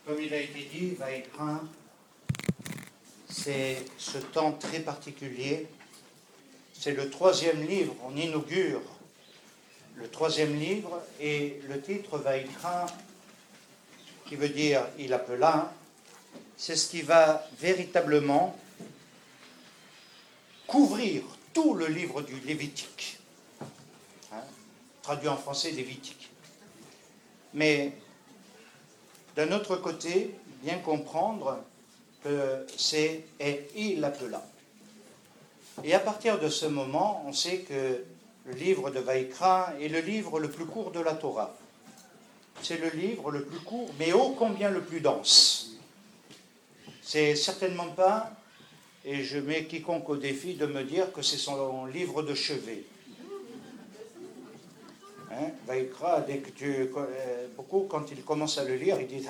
Comme il a été dit, Vaïkra, c'est ce temps très particulier. C'est le 3e livre, on inaugure le 3e livre, et le titre Vaïkra, qui veut dire « il appela », c'est ce qui va véritablement couvrir tout le livre du Lévitique. Traduit en français Lévitique. Mais d'un autre côté, bien comprendre que c'est « et il appela ». Et à partir de ce moment, on sait que le livre de Vaïkra est le livre le plus court de la Torah. C'est le livre le plus court, mais ô combien le plus dense. C'est certainement pas, et je mets quiconque au défi de me dire que c'est son livre de chevet. Vaïkra, dès que beaucoup, quand il commence à le lire, il dit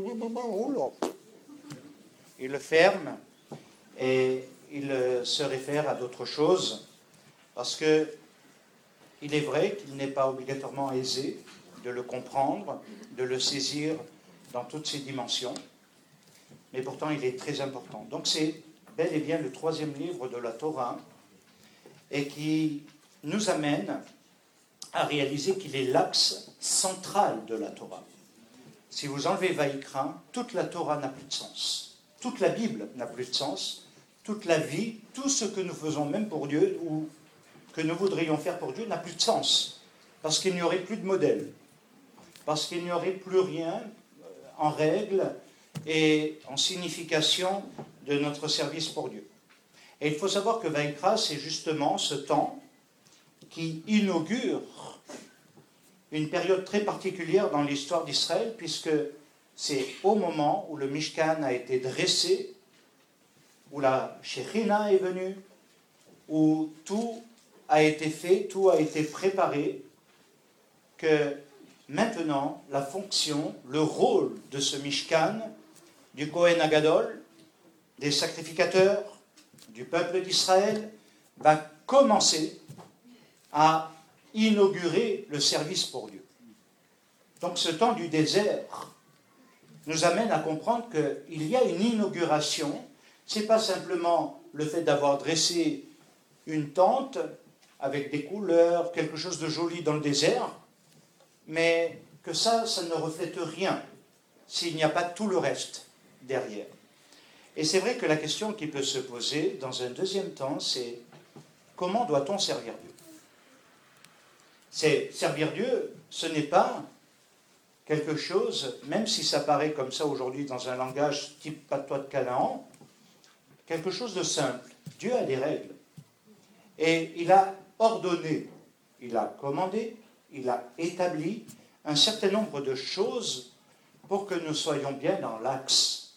il le ferme et il se réfère à d'autres choses, parce que il est vrai qu'il n'est pas obligatoirement aisé de le comprendre, de le saisir dans toutes ses dimensions, mais pourtant il est très important. Donc c'est bel et bien le 3e livre de la Torah, et qui nous amène à réaliser qu'il est l'axe central de la Torah. Si vous enlevez Vaïkra, toute la Torah n'a plus de sens. Toute la Bible n'a plus de sens. Toute la vie, tout ce que nous faisons même pour Dieu, ou que nous voudrions faire pour Dieu, n'a plus de sens. Parce qu'il n'y aurait plus de modèle. Parce qu'il n'y aurait plus rien en règle et en signification de notre service pour Dieu. Et il faut savoir que Vaïkra, c'est justement ce temps qui inaugure une période très particulière dans l'histoire d'Israël, puisque c'est au moment où le Mishkan a été dressé, où la Shekhinah est venue, où tout a été fait, tout a été préparé, que maintenant la fonction, le rôle de ce Mishkan, du Kohen Agadol, des sacrificateurs, du peuple d'Israël, va commencer à inaugurer le service pour Dieu. Donc ce temps du désert nous amène à comprendre qu'il y a une inauguration. Ce n'est pas simplement le fait d'avoir dressé une tente avec des couleurs, quelque chose de joli dans le désert, mais que ça ne reflète rien s'il n'y a pas tout le reste derrière. Et c'est vrai que la question qui peut se poser dans un deuxième temps, c'est comment doit-on servir Dieu ? C'est servir Dieu, ce n'est pas quelque chose, même si ça paraît comme ça aujourd'hui dans un langage type patois de Canaan, quelque chose de simple. Dieu a des règles. Et il a ordonné, il a commandé, il a établi un certain nombre de choses pour que nous soyons bien dans l'axe.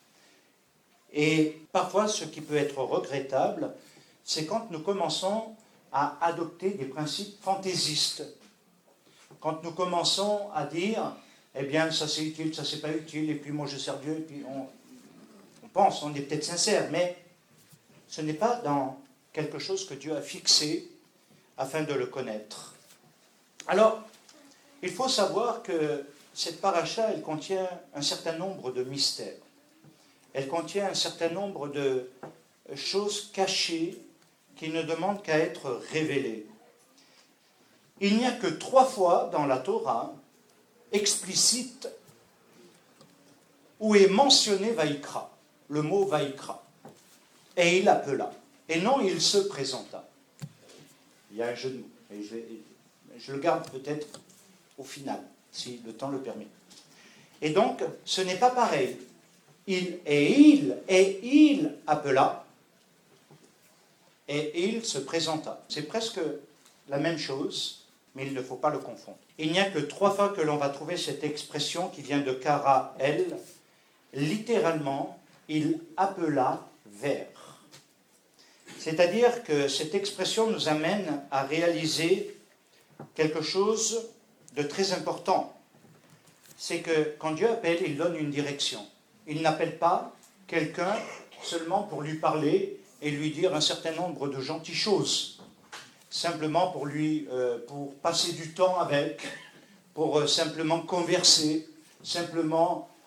Et parfois, ce qui peut être regrettable, c'est quand nous commençons à adopter des principes fantaisistes. Quand nous commençons à dire, eh bien, ça c'est utile, ça c'est pas utile, et puis moi je sers Dieu, et puis on pense, on est peut-être sincère, mais ce n'est pas dans quelque chose que Dieu a fixé afin de le connaître. Alors, il faut savoir que cette paracha, elle contient un certain nombre de mystères. Elle contient un certain nombre de choses cachées qui ne demandent qu'à être révélées. Il n'y a que 3 fois dans la Torah explicite où est mentionné Vaïkra, le mot Vaïkra. Et il appela. Et non, il se présenta. Il y a un jeu de mots. Et je le garde peut-être au final, si le temps le permet. Et donc, ce n'est pas pareil. Il appela, et il se présenta. C'est presque la même chose, mais il ne faut pas le confondre. Il n'y a que 3 fois que l'on va trouver cette expression qui vient de Kara El. Littéralement, il appela vers. C'est-à-dire que cette expression nous amène à réaliser quelque chose de très important. C'est que quand Dieu appelle, il donne une direction. Il n'appelle pas quelqu'un seulement pour lui parler et lui dire un certain nombre de gentilles choses, simplement pour passer du temps avec, pour simplement converser, simplement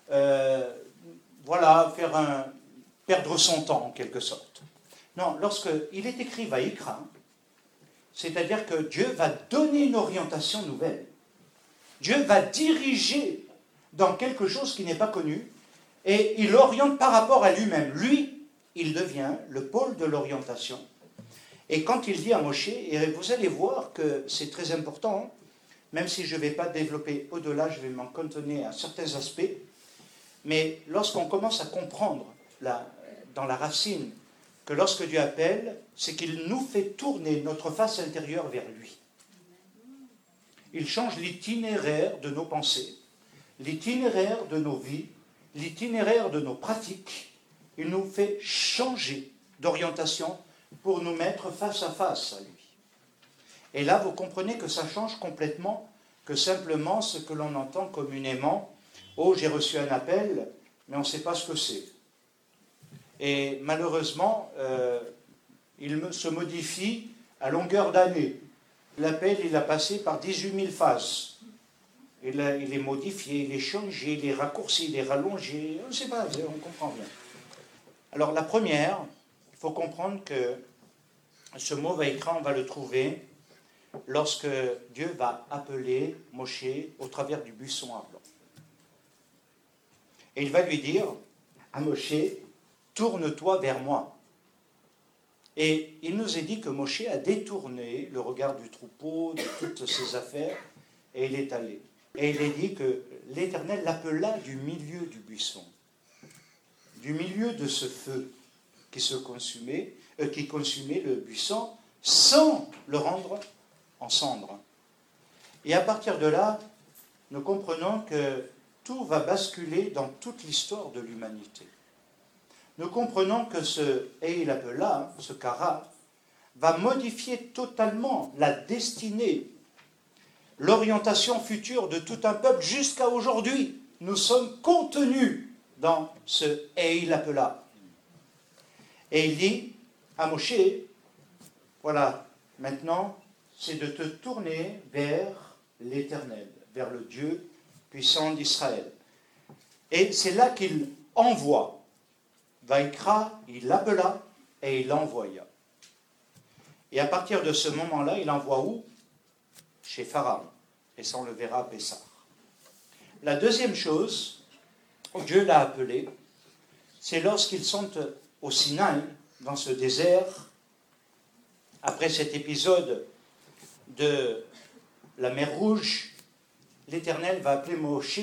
voilà, perdre son temps en quelque sorte. Non, lorsqu'il est écrit Vaïkra, c'est-à-dire que Dieu va donner une orientation nouvelle. Dieu va diriger dans quelque chose qui n'est pas connu et il l'oriente par rapport à lui-même. Lui, il devient le pôle de l'orientation. Et quand il dit à Moshe, et vous allez voir que c'est très important, même si je ne vais pas développer au-delà, je vais m'en cantonner à certains aspects, mais lorsqu'on commence à comprendre dans la racine que lorsque Dieu appelle, c'est qu'il nous fait tourner notre face intérieure vers lui. Il change l'itinéraire de nos pensées, l'itinéraire de nos vies, l'itinéraire de nos pratiques. Il nous fait changer d'orientation pour nous mettre face à face à lui. Et là, vous comprenez que ça change complètement que simplement ce que l'on entend communément. Oh, j'ai reçu un appel, mais on ne sait pas ce que c'est. Et malheureusement, il se modifie à longueur d'année. L'appel, il a passé par 18 000 phases. Il est modifié, il est changé, il est raccourci, il est rallongé. On ne sait pas, on comprend bien. Alors la première, il faut comprendre que ce mot Vaïkra, on va le trouver lorsque Dieu va appeler Moshe au travers du buisson ardent. Et il va lui dire à Moshe, tourne-toi vers moi. Et il nous est dit que Moshe a détourné le regard du troupeau, de toutes ses affaires, et il est allé. Et il est dit que l'Éternel l'appela du milieu du buisson, du milieu de ce feu qui consumait le buisson, sans le rendre en cendres. Et à partir de là, nous comprenons que tout va basculer dans toute l'histoire de l'humanité. Nous comprenons que ce Eilapelah, ce Kara, va modifier totalement la destinée, l'orientation future de tout un peuple jusqu'à aujourd'hui. Nous sommes contenus dans ce Eilapelah. Et il dit à Moshe, voilà, maintenant, c'est de te tourner vers l'Éternel, vers le Dieu puissant d'Israël. Et c'est là qu'il envoie. Vaïkra, il l'appela et il l'envoya. Et à partir de ce moment-là, il envoie où? Chez Pharaon. Et ça, on le verra à Pessah. La deuxième chose, où Dieu l'a appelé, c'est lorsqu'ils sont au Sinaï, dans ce désert, après cet épisode de la mer Rouge, l'Éternel va appeler Moshe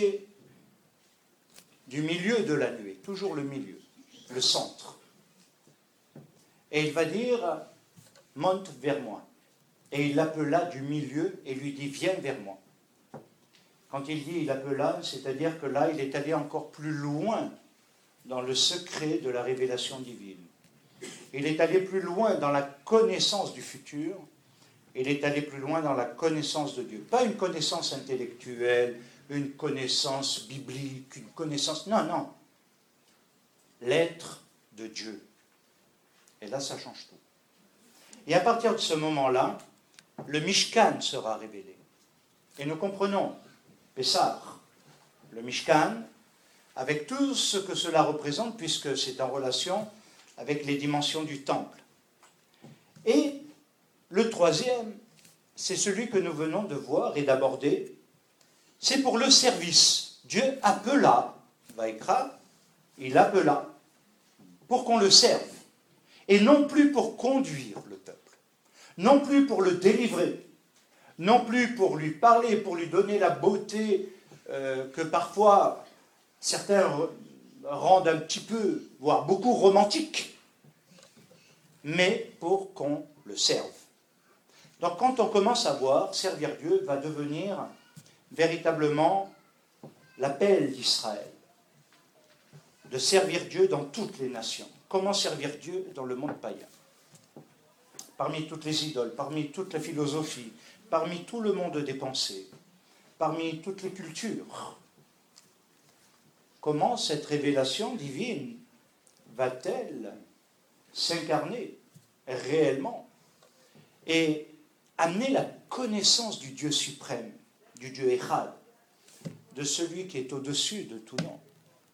du milieu de la nuée, toujours le milieu, le centre. Et il va dire, monte vers moi. Et il l'appela du milieu et lui dit, viens vers moi. Quand il dit il appela, c'est-à-dire que là, il est allé encore plus loin dans le secret de la révélation divine. Il est allé plus loin dans la connaissance du futur. Il est allé plus loin dans la connaissance de Dieu. Pas une connaissance intellectuelle, une connaissance biblique, une connaissance... Non, non. L'être de Dieu. Et là, ça change tout. Et à partir de ce moment-là, le Mishkan sera révélé. Et nous comprenons, Pessah, le Mishkan, avec tout ce que cela représente, puisque c'est en relation avec les dimensions du temple. Et le troisième, c'est celui que nous venons de voir et d'aborder, c'est pour le service. Dieu appela, Vaïkra, il appela, pour qu'on le serve, et non plus pour conduire le peuple, non plus pour le délivrer, non plus pour lui parler, pour lui donner la beauté que parfois certains rendent un petit peu, voire beaucoup romantique, mais pour qu'on le serve. Donc quand on commence à voir, servir Dieu va devenir véritablement l'appel d'Israël, de servir Dieu dans toutes les nations. Comment servir Dieu dans le monde païen? Parmi toutes les idoles, parmi toute la philosophie, parmi tout le monde des pensées, parmi toutes les cultures. Comment cette révélation divine va-t-elle s'incarner réellement et amener la connaissance du Dieu suprême, du Dieu Echad, de celui qui est au-dessus de tout nom,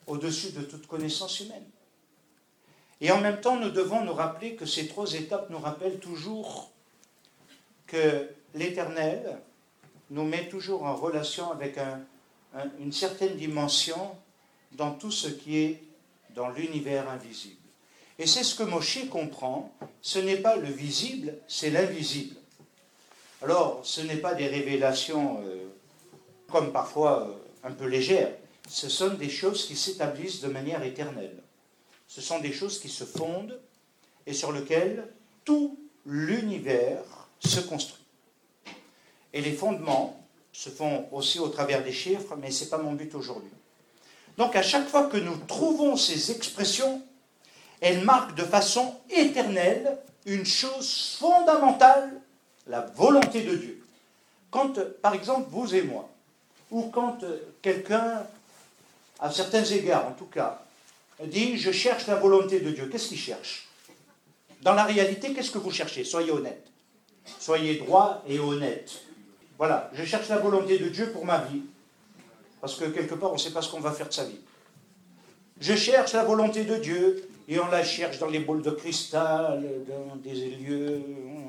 au-dessus de toute connaissance humaine. Et en même temps, nous devons nous rappeler que ces 3 étapes nous rappellent toujours que l'Éternel nous met toujours en relation avec une certaine dimension dans tout ce qui est dans l'univers invisible. Et c'est ce que Moshe comprend, ce n'est pas le visible, c'est l'invisible. Alors, ce n'est pas des révélations comme parfois un peu légères, ce sont des choses qui s'établissent de manière éternelle. Ce sont des choses qui se fondent et sur lesquelles tout l'univers se construit. Et les fondements se font aussi au travers des chiffres, mais ce n'est pas mon but aujourd'hui. Donc à chaque fois que nous trouvons ces expressions, elles marquent de façon éternelle une chose fondamentale, la volonté de Dieu. Quand, par exemple, vous et moi, ou quand quelqu'un, à certains égards en tout cas, dit « je cherche la volonté de Dieu », qu'est-ce qu'il cherche? Dans la réalité, qu'est-ce que vous cherchez? Soyez honnête. Soyez droit et honnête. Voilà, je cherche la volonté de Dieu pour ma vie. Parce que quelque part, on ne sait pas ce qu'on va faire de sa vie. Je cherche la volonté de Dieu, et on la cherche dans les boules de cristal, dans des lieux.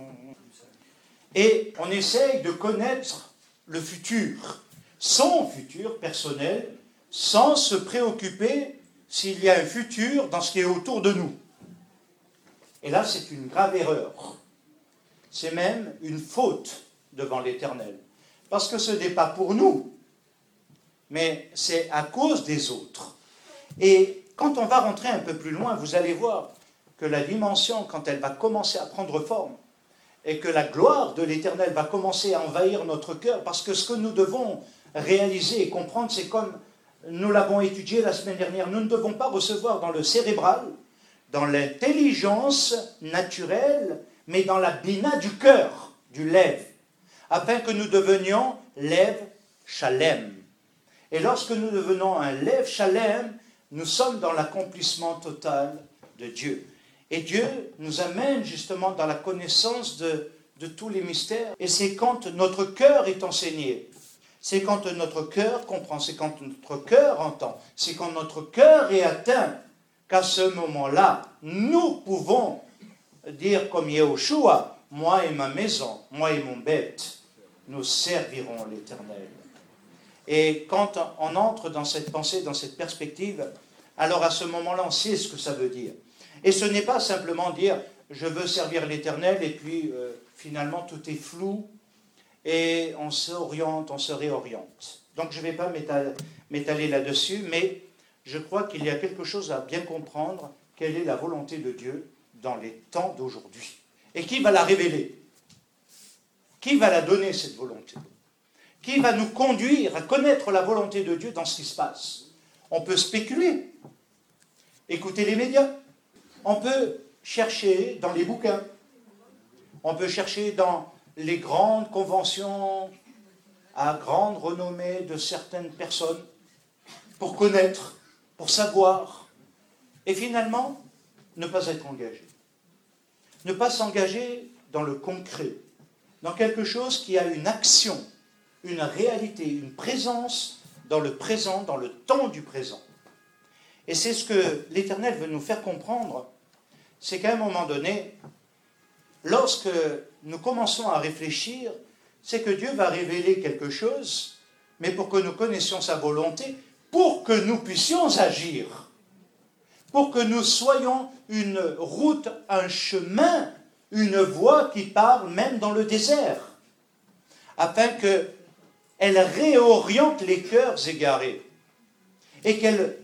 Et on essaye de connaître le futur, son futur personnel, sans se préoccuper s'il y a un futur dans ce qui est autour de nous. Et là, c'est une grave erreur. C'est même une faute devant l'Éternel. Parce que ce n'est pas pour nous, mais c'est à cause des autres. Et quand on va rentrer un peu plus loin, vous allez voir que la dimension, quand elle va commencer à prendre forme, et que la gloire de l'Éternel va commencer à envahir notre cœur, parce que ce que nous devons réaliser et comprendre, c'est comme nous l'avons étudié la semaine dernière, nous ne devons pas recevoir dans le cérébral, dans l'intelligence naturelle, mais dans la bina du cœur, du lève, afin que nous devenions lève shalem. Et lorsque nous devenons un lève shalem, nous sommes dans l'accomplissement total de Dieu. Et Dieu nous amène justement dans la connaissance de tous les mystères. Et c'est quand notre cœur est enseigné, c'est quand notre cœur comprend, c'est quand notre cœur entend, c'est quand notre cœur est atteint, qu'à ce moment-là, nous pouvons dire comme Yehoshua, moi et ma maison, moi et mon bête, nous servirons l'Éternel. Et quand on entre dans cette pensée, dans cette perspective, alors à ce moment-là, on sait ce que ça veut dire. Et ce n'est pas simplement dire « je veux servir l'Éternel » et puis finalement tout est flou et on s'oriente, on se réoriente. Donc je ne vais pas m'étaler là-dessus, mais je crois qu'il y a quelque chose à bien comprendre, quelle est la volonté de Dieu dans les temps d'aujourd'hui. Et qui va la révéler? Qui va la donner, cette volonté? Qui va nous conduire à connaître la volonté de Dieu dans ce qui se passe? On peut spéculer, écouter les médias, on peut chercher dans les bouquins, on peut chercher dans les grandes conventions à grande renommée de certaines personnes pour connaître, pour savoir, et finalement, ne pas être engagé. Ne pas s'engager dans le concret, dans quelque chose qui a une action, une réalité, une présence dans le présent, dans le temps du présent. Et c'est ce que l'Éternel veut nous faire comprendre, c'est qu'à un moment donné, lorsque nous commençons à réfléchir, c'est que Dieu va révéler quelque chose, mais pour que nous connaissions sa volonté, pour que nous puissions agir, pour que nous soyons une route, un chemin, une voie qui part même dans le désert, afin qu'elle réoriente les cœurs égarés et qu'elle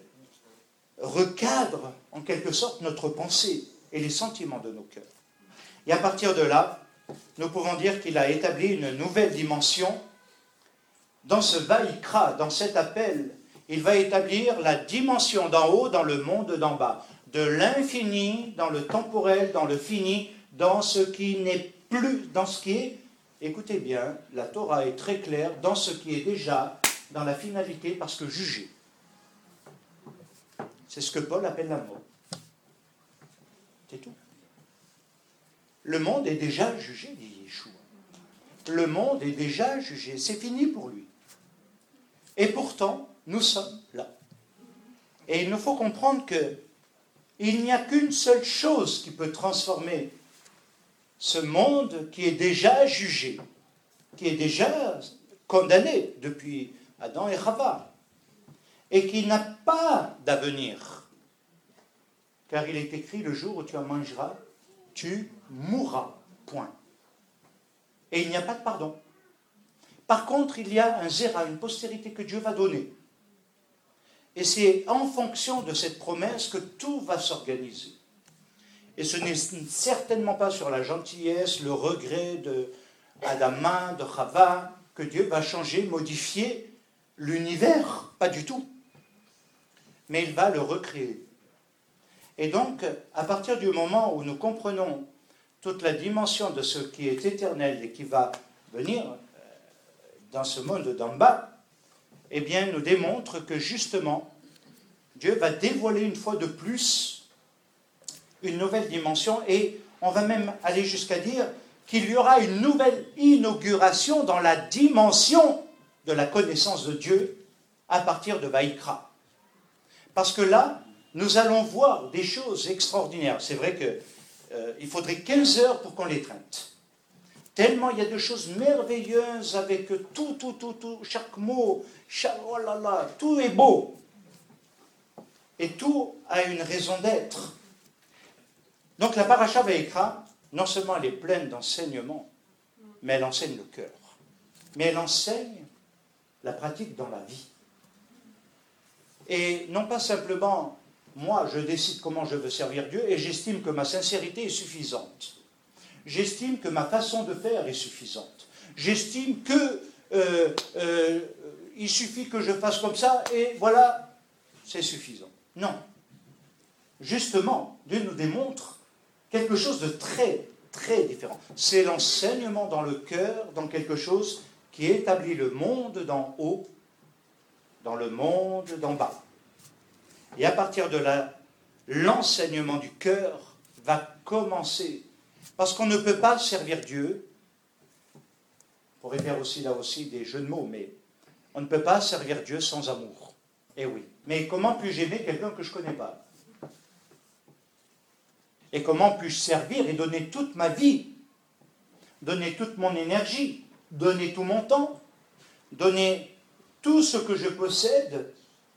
recadre en quelque sorte notre pensée et les sentiments de nos cœurs. Et à partir de là, nous pouvons dire qu'il a établi une nouvelle dimension dans ce Vaïkra, dans cet appel. Il va établir la dimension d'en haut dans le monde d'en bas, de l'infini dans le temporel, dans le fini, dans ce qui n'est plus, dans ce qui est, écoutez bien, la Torah est très claire, dans ce qui est déjà dans la finalité, parce que jugé. C'est ce que Paul appelle la mort. C'est tout. Le monde est déjà jugé, dit Yeshua. Le monde est déjà jugé, c'est fini pour lui. Et pourtant, nous sommes là. Et il nous faut comprendre qu'il n'y a qu'une seule chose qui peut transformer ce monde qui est déjà jugé, qui est déjà condamné depuis Adam et Chava, et qui n'a pas d'avenir. Car il est écrit, le jour où tu en mangeras, tu mourras. Point. Et il n'y a pas de pardon. Par contre, il y a un zéra, une postérité que Dieu va donner. Et c'est en fonction de cette promesse que tout va s'organiser. Et ce n'est certainement pas sur la gentillesse, le regret de Adama, de Chava, que Dieu va changer, modifier l'univers. Pas du tout. Mais il va le recréer. Et donc, à partir du moment où nous comprenons toute la dimension de ce qui est éternel et qui va venir dans ce monde d'en bas, eh bien, nous démontre que justement, Dieu va dévoiler une fois de plus une nouvelle dimension, et on va même aller jusqu'à dire qu'il y aura une nouvelle inauguration dans la dimension de la connaissance de Dieu à partir de Vaïkra. Parce que là, nous allons voir des choses extraordinaires. C'est vrai qu'il faudrait 15 heures pour qu'on les traite. Tellement il y a de choses merveilleuses avec tout, chaque mot, oh là là, tout est beau. Et tout a une raison d'être. Donc la paracha Vaïkra, non seulement elle est pleine d'enseignements, mais elle enseigne le cœur. Mais elle enseigne la pratique dans la vie. Et non pas simplement, moi je décide comment je veux servir Dieu et j'estime que ma sincérité est suffisante. J'estime que ma façon de faire est suffisante. J'estime que il suffit que je fasse comme ça et voilà, c'est suffisant. Non. Justement, Dieu nous démontre quelque chose de très, très différent. C'est l'enseignement dans le cœur, dans quelque chose qui établit le monde d'en haut, dans le monde d'en bas. Et à partir de là, l'enseignement du cœur va commencer. Parce qu'on ne peut pas servir Dieu, on pourrait faire aussi là aussi des jeux de mots, mais on ne peut pas servir Dieu sans amour. Eh oui. Mais comment puis-je aimer quelqu'un que je ne connais pas? Et comment puis-je servir et donner toute ma vie, donner toute mon énergie, donner tout mon temps, donner tout ce que je possède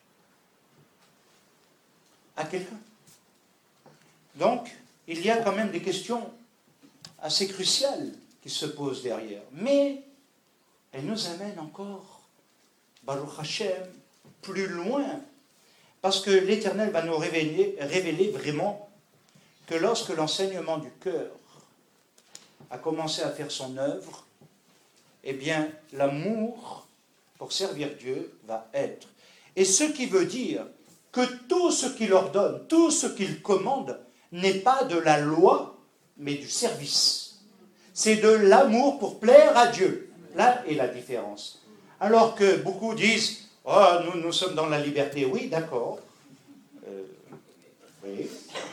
à quelqu'un? Donc, il y a quand même des questions assez cruciales qui se posent derrière. Mais elle nous amène encore, Baruch Hashem, plus loin. Parce que l'Éternel va nous révéler vraiment que lorsque l'enseignement du cœur a commencé à faire son œuvre, eh bien, l'amour pour servir Dieu va être. Et ce qui veut dire que tout ce qu'il ordonne, tout ce qu'il commande, n'est pas de la loi, mais du service. C'est de l'amour pour plaire à Dieu. Là est la différence. Alors que beaucoup disent, oh, nous sommes dans la liberté. Oui, d'accord. Oui.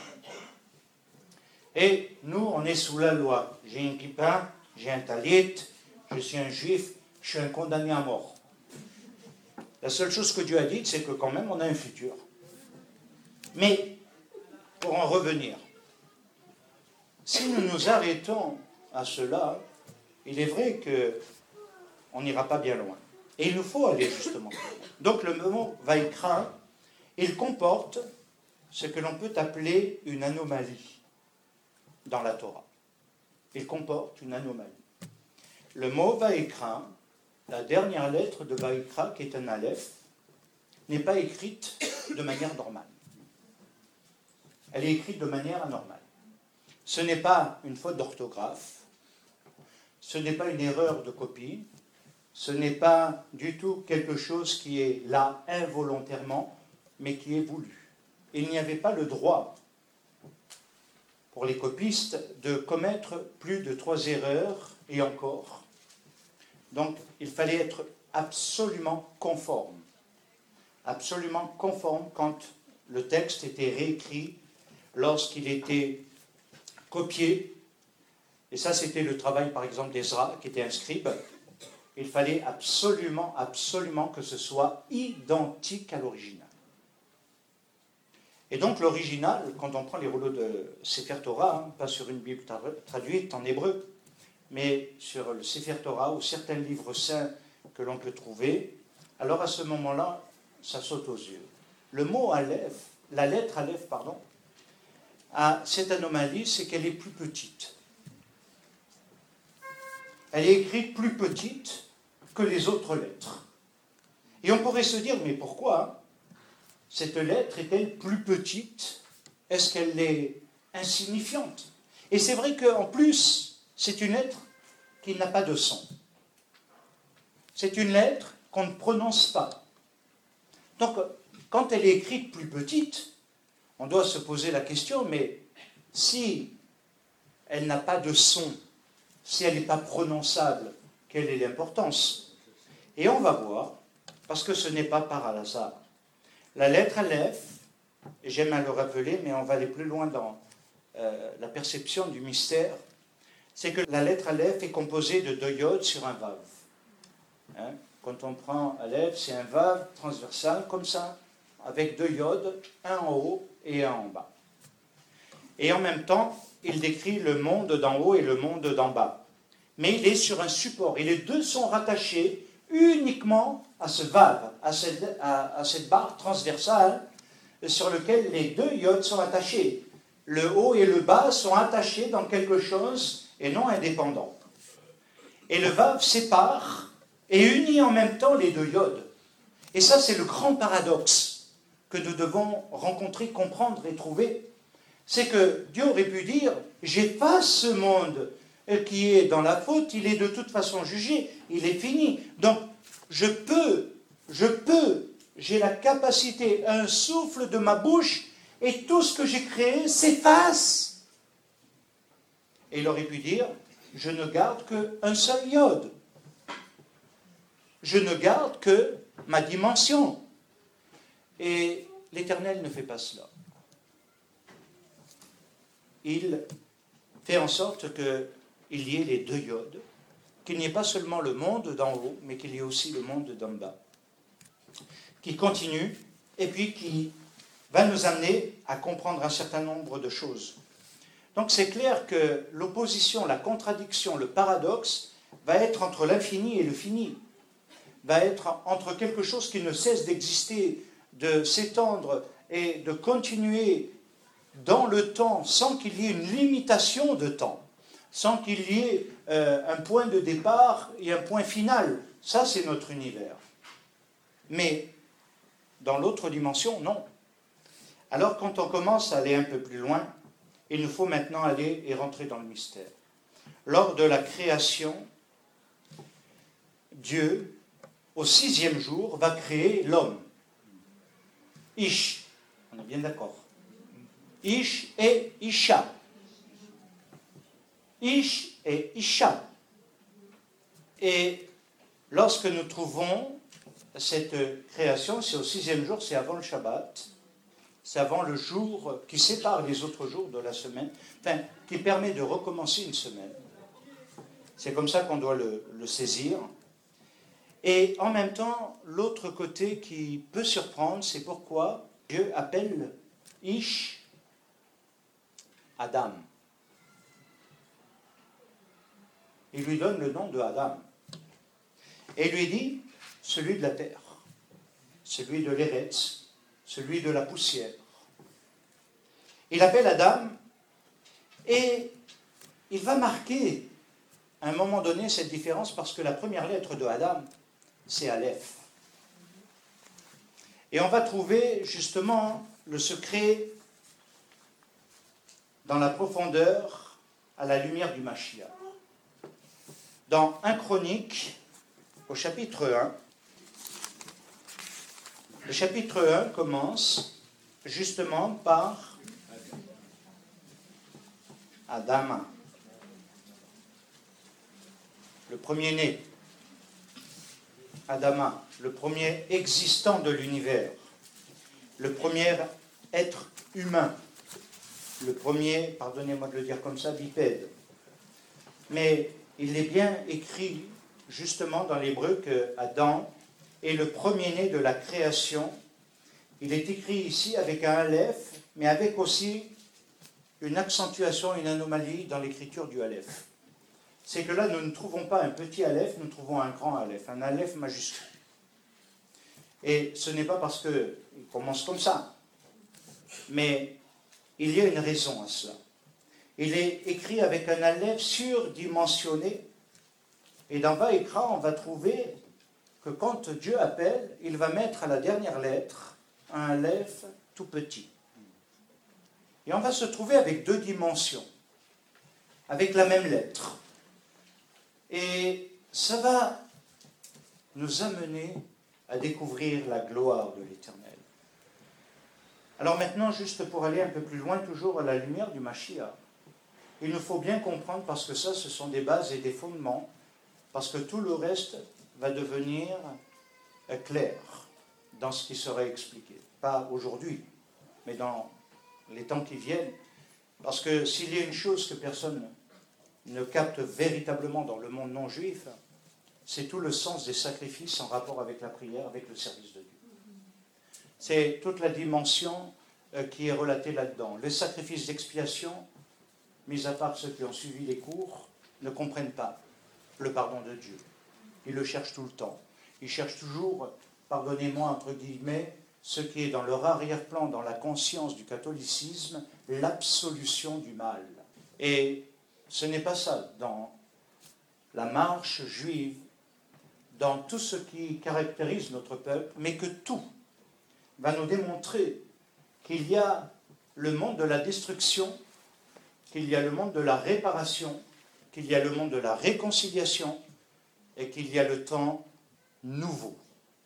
Et nous, on est sous la loi. J'ai un kippa, j'ai un talit, je suis un juif, je suis un condamné à mort. La seule chose que Dieu a dit, c'est que quand même, on a un futur. Mais, pour en revenir, si nous nous arrêtons à cela, il est vrai qu'on n'ira pas bien loin. Et il nous faut aller justement. Donc le mot Vaïkra, il comporte ce que l'on peut appeler une anomalie dans la Torah. Il comporte une anomalie. Le mot Vaïkra, la dernière lettre de Vaïkra, qui est un aleph, n'est pas écrite de manière normale. Elle est écrite de manière anormale. Ce n'est pas une faute d'orthographe, ce n'est pas une erreur de copie, ce n'est pas du tout quelque chose qui est là involontairement, mais qui est voulu. Il n'y avait pas le droit pour les copistes de commettre plus de 3 erreurs, et encore. Donc, il fallait être absolument conforme quand le texte était réécrit, lorsqu'il était copié. Et ça, c'était le travail, par exemple, d'Ezra, qui était un scribe. Il fallait absolument que ce soit identique à l'original. Et donc l'original, quand on prend les rouleaux de Sefer Torah, pas sur une Bible traduite en hébreu, mais sur le Sefer Torah ou certains livres saints que l'on peut trouver, alors à ce moment-là, ça saute aux yeux. Le mot Aleph, la lettre Aleph, pardon, a cette anomalie, c'est qu'elle est plus petite. Elle est écrite plus petite que les autres lettres. Et on pourrait se dire, mais pourquoi cette lettre est-elle plus petite? Est-ce qu'elle est insignifiante? Et c'est vrai qu'en plus, c'est une lettre qui n'a pas de son. C'est une lettre qu'on ne prononce pas. Donc, quand elle est écrite plus petite, on doit se poser la question, mais si elle n'a pas de son, si elle n'est pas prononçable, quelle est l'importance? Et on va voir, parce que ce n'est pas par hasard. La lettre Aleph, et j'aime à le rappeler, mais on va aller plus loin dans la perception du mystère, c'est que la lettre Aleph est composée de 2 yods sur un vav. Hein? Quand on prend Aleph, c'est un vav transversal, comme ça, avec 2 yods, un en haut et un en bas. Et en même temps, il décrit le monde d'en haut et le monde d'en bas. Mais il est sur un support, et les deux sont rattachés uniquement à ce vav, à cette barre transversale sur laquelle les 2 yods sont attachés. Le haut et le bas sont attachés dans quelque chose et non indépendants. Et le vav sépare et unit en même temps les 2 yods. Et ça, c'est le grand paradoxe que nous devons rencontrer, comprendre et trouver. C'est que Dieu aurait pu dire, j'efface ce monde qui est dans la faute, il est de toute façon jugé, il est fini. Donc, j'ai la capacité, un souffle de ma bouche, et tout ce que j'ai créé s'efface. Et il aurait pu dire, je ne garde qu'un seul iode. Je ne garde que ma dimension. Et l'Éternel ne fait pas cela. Il fait en sorte qu'il y ait les 2 yods, qu'il n'y ait pas seulement le monde d'en haut, mais qu'il y ait aussi le monde d'en bas, qui continue et puis qui va nous amener à comprendre un certain nombre de choses. Donc c'est clair que l'opposition, la contradiction, le paradoxe va être entre l'infini et le fini, va être entre quelque chose qui ne cesse d'exister, de s'étendre et de continuer dans le temps sans qu'il y ait une limitation de temps, sans qu'il y ait un point de départ et un point final. Ça, c'est notre univers. Mais dans l'autre dimension, non. Alors, quand on commence à aller un peu plus loin, il nous faut maintenant aller et rentrer dans le mystère. Lors de la création, Dieu, au 6e jour, va créer l'homme. Ish, on est bien d'accord. Ish et Isha. Ish et Isha. Et lorsque nous trouvons cette création, c'est au 6e jour, c'est avant le Shabbat, c'est avant le jour qui sépare les autres jours de la semaine, enfin, qui permet de recommencer une semaine. C'est comme ça qu'on doit le saisir. Et en même temps, l'autre côté qui peut surprendre, c'est pourquoi Dieu appelle Ish Adam. Il lui donne le nom de Adam. Et il lui dit, celui de la terre, celui de l'Eretz, celui de la poussière. Il appelle Adam et il va marquer à un moment donné cette différence parce que la première lettre de Adam, c'est Aleph. Et on va trouver justement le secret dans la profondeur à la lumière du Mashiach. Dans 1 Chronique, au chapitre 1, le chapitre 1 commence justement par Adam, le premier-né. Adama, le premier existant de l'univers, le premier être humain, le premier, pardonnez-moi de le dire comme ça, bipède. Mais il est bien écrit justement dans l'hébreu que Adam est le premier-né de la création il est écrit ici avec un aleph, mais avec aussi une accentuation, une anomalie dans l'écriture du aleph. C'est que là, nous ne trouvons pas un petit aleph, nous trouvons un grand aleph, un aleph majuscule. Et ce n'est pas parce qu'il commence comme ça, mais il y a une raison à cela. Il est écrit avec un aleph surdimensionné, et dans Vaïkra, on va trouver que quand Dieu appelle, il va mettre à la dernière lettre un aleph tout petit. Et on va se trouver avec deux dimensions, avec la même lettre. Et ça va nous amener à découvrir la gloire de l'Éternel. Alors maintenant, juste pour aller un peu plus loin, toujours à la lumière du Mashiach, il nous faut bien comprendre, parce que ça, ce sont des bases et des fondements, parce que tout le reste va devenir clair dans ce qui sera expliqué. Pas aujourd'hui, mais dans les temps qui viennent. Parce que s'il y a une chose que personne ne capte véritablement dans le monde non juif, c'est tout le sens des sacrifices en rapport avec la prière, avec le service de Dieu. C'est toute la dimension qui est relatée là-dedans. Les sacrifices d'expiation, mis à part ceux qui ont suivi les cours, ne comprennent pas le pardon de Dieu. Ils le cherchent tout le temps. Ils cherchent toujours, pardonnez-moi entre guillemets, ce qui est dans leur arrière-plan, dans la conscience du catholicisme, l'absolution du mal. Et ce n'est pas ça dans la marche juive, dans tout ce qui caractérise notre peuple, mais que tout va nous démontrer qu'il y a le monde de la destruction, qu'il y a le monde de la réparation, qu'il y a le monde de la réconciliation et qu'il y a le temps nouveau.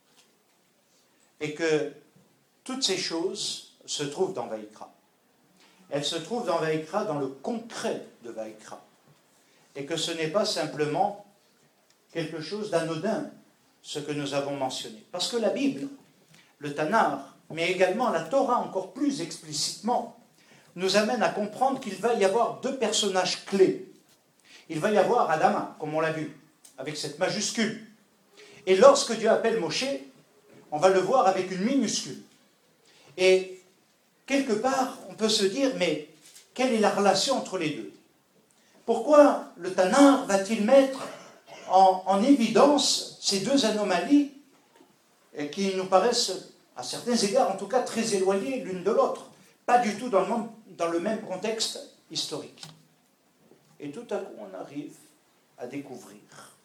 Et que toutes ces choses se trouvent dans Vaïkra. Elles se trouvent dans Vaïkra, dans le concret de Vaïkra. Et que ce n'est pas simplement quelque chose d'anodin, ce que nous avons mentionné. Parce que la Bible, le Tanakh, mais également la Torah encore plus explicitement, nous amène à comprendre qu'il va y avoir deux personnages clés. Il va y avoir Adama, comme on l'a vu, avec cette majuscule. Et lorsque Dieu appelle Moshe, on va le voir avec une minuscule. Et quelque part, on peut se dire, mais quelle est la relation entre les deux? Pourquoi le Tanakh va-t-il mettre en évidence ces deux anomalies qui nous paraissent, à certains égards en tout cas, très éloignées l'une de l'autre, pas du tout dans le même contexte historique. Et tout à coup, on arrive à découvrir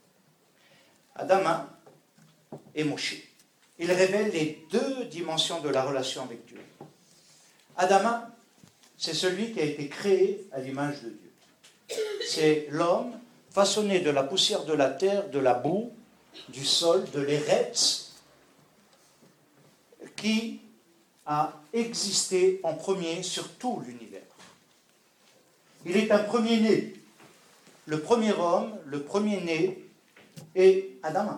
Adama et Moshe. Ils révèlent les deux dimensions de la relation avec Dieu. Adama, c'est celui qui a été créé à l'image de Dieu. C'est l'homme façonné de la poussière de la terre, de la boue, du sol, de l'éretz, qui a existé en premier sur tout l'univers. Il est un premier-né. Le premier homme, le premier-né, est Adama.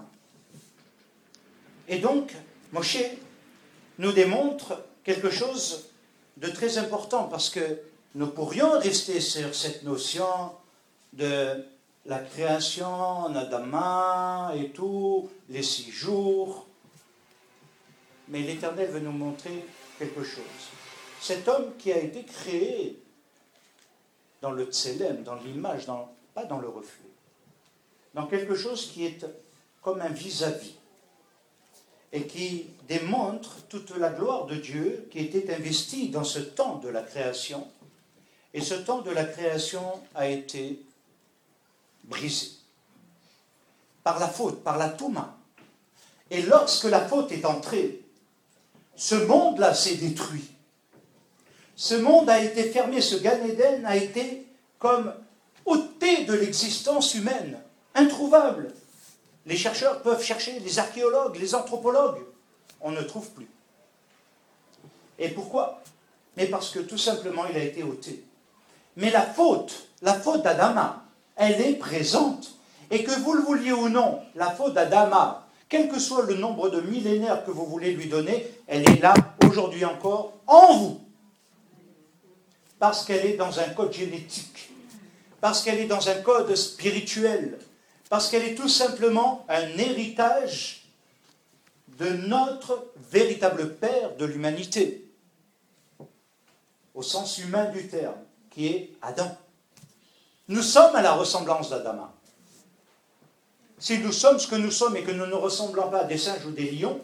Et donc, Moshe nous démontre quelque chose de très important, parce que nous pourrions rester sur cette notion de la création, Adama et tout, les 6 jours. Mais l'Éternel veut nous montrer quelque chose. Cet homme qui a été créé dans le tselem, dans l'image, pas dans le reflet, dans quelque chose qui est comme un vis-à-vis, et qui démontre toute la gloire de Dieu qui était investie dans ce temps de la création. Et ce temps de la création a été brisé par la faute, par la touma. Et lorsque la faute est entrée, ce monde-là s'est détruit. Ce monde a été fermé, ce Gan Eden a été comme ôté de l'existence humaine, introuvable. Les chercheurs peuvent chercher, les archéologues, les anthropologues, on ne trouve plus. Et pourquoi? Mais parce que tout simplement il a été ôté. Mais la faute d'Adama, elle est présente. Et que vous le vouliez ou non, la faute d'Adama, quel que soit le nombre de millénaires que vous voulez lui donner, elle est là aujourd'hui encore en vous. Parce qu'elle est dans un code génétique, parce qu'elle est dans un code spirituel, parce qu'elle est tout simplement un héritage de notre véritable père de l'humanité, au sens humain du terme, qui est Adam. Nous sommes à la ressemblance d'Adam. Si nous sommes ce que nous sommes et que nous ne ressemblons pas à des singes ou des lions,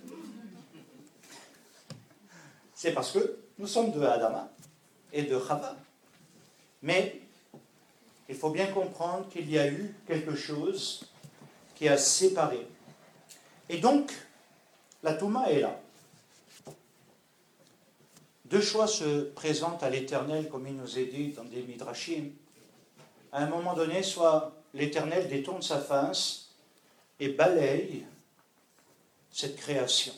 c'est parce que nous sommes de Adam et de Chava. Mais il faut bien comprendre qu'il y a eu quelque chose qui a séparé. Et donc, la Touma est là. Deux choix se présentent à l'Éternel, comme il nous est dit dans des Midrashim. À un moment donné, soit l'Éternel détourne sa face et balaye cette création.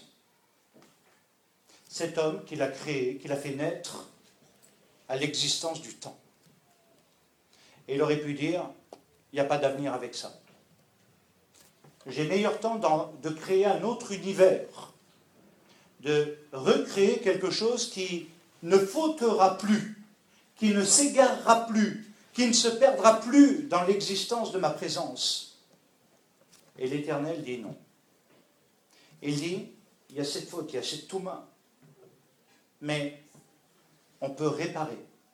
Cet homme qu'il a créé, qu'il a fait naître à l'existence du temps. Et il aurait pu dire, il n'y a pas d'avenir avec ça. J'ai meilleur temps de créer un autre univers, de recréer quelque chose qui ne fautera plus, qui ne s'égarera plus, qui ne se perdra plus dans l'existence de ma présence. Et l'Éternel dit non. Il dit, il y a cette faute, il y a cette touma, mais on peut réparer.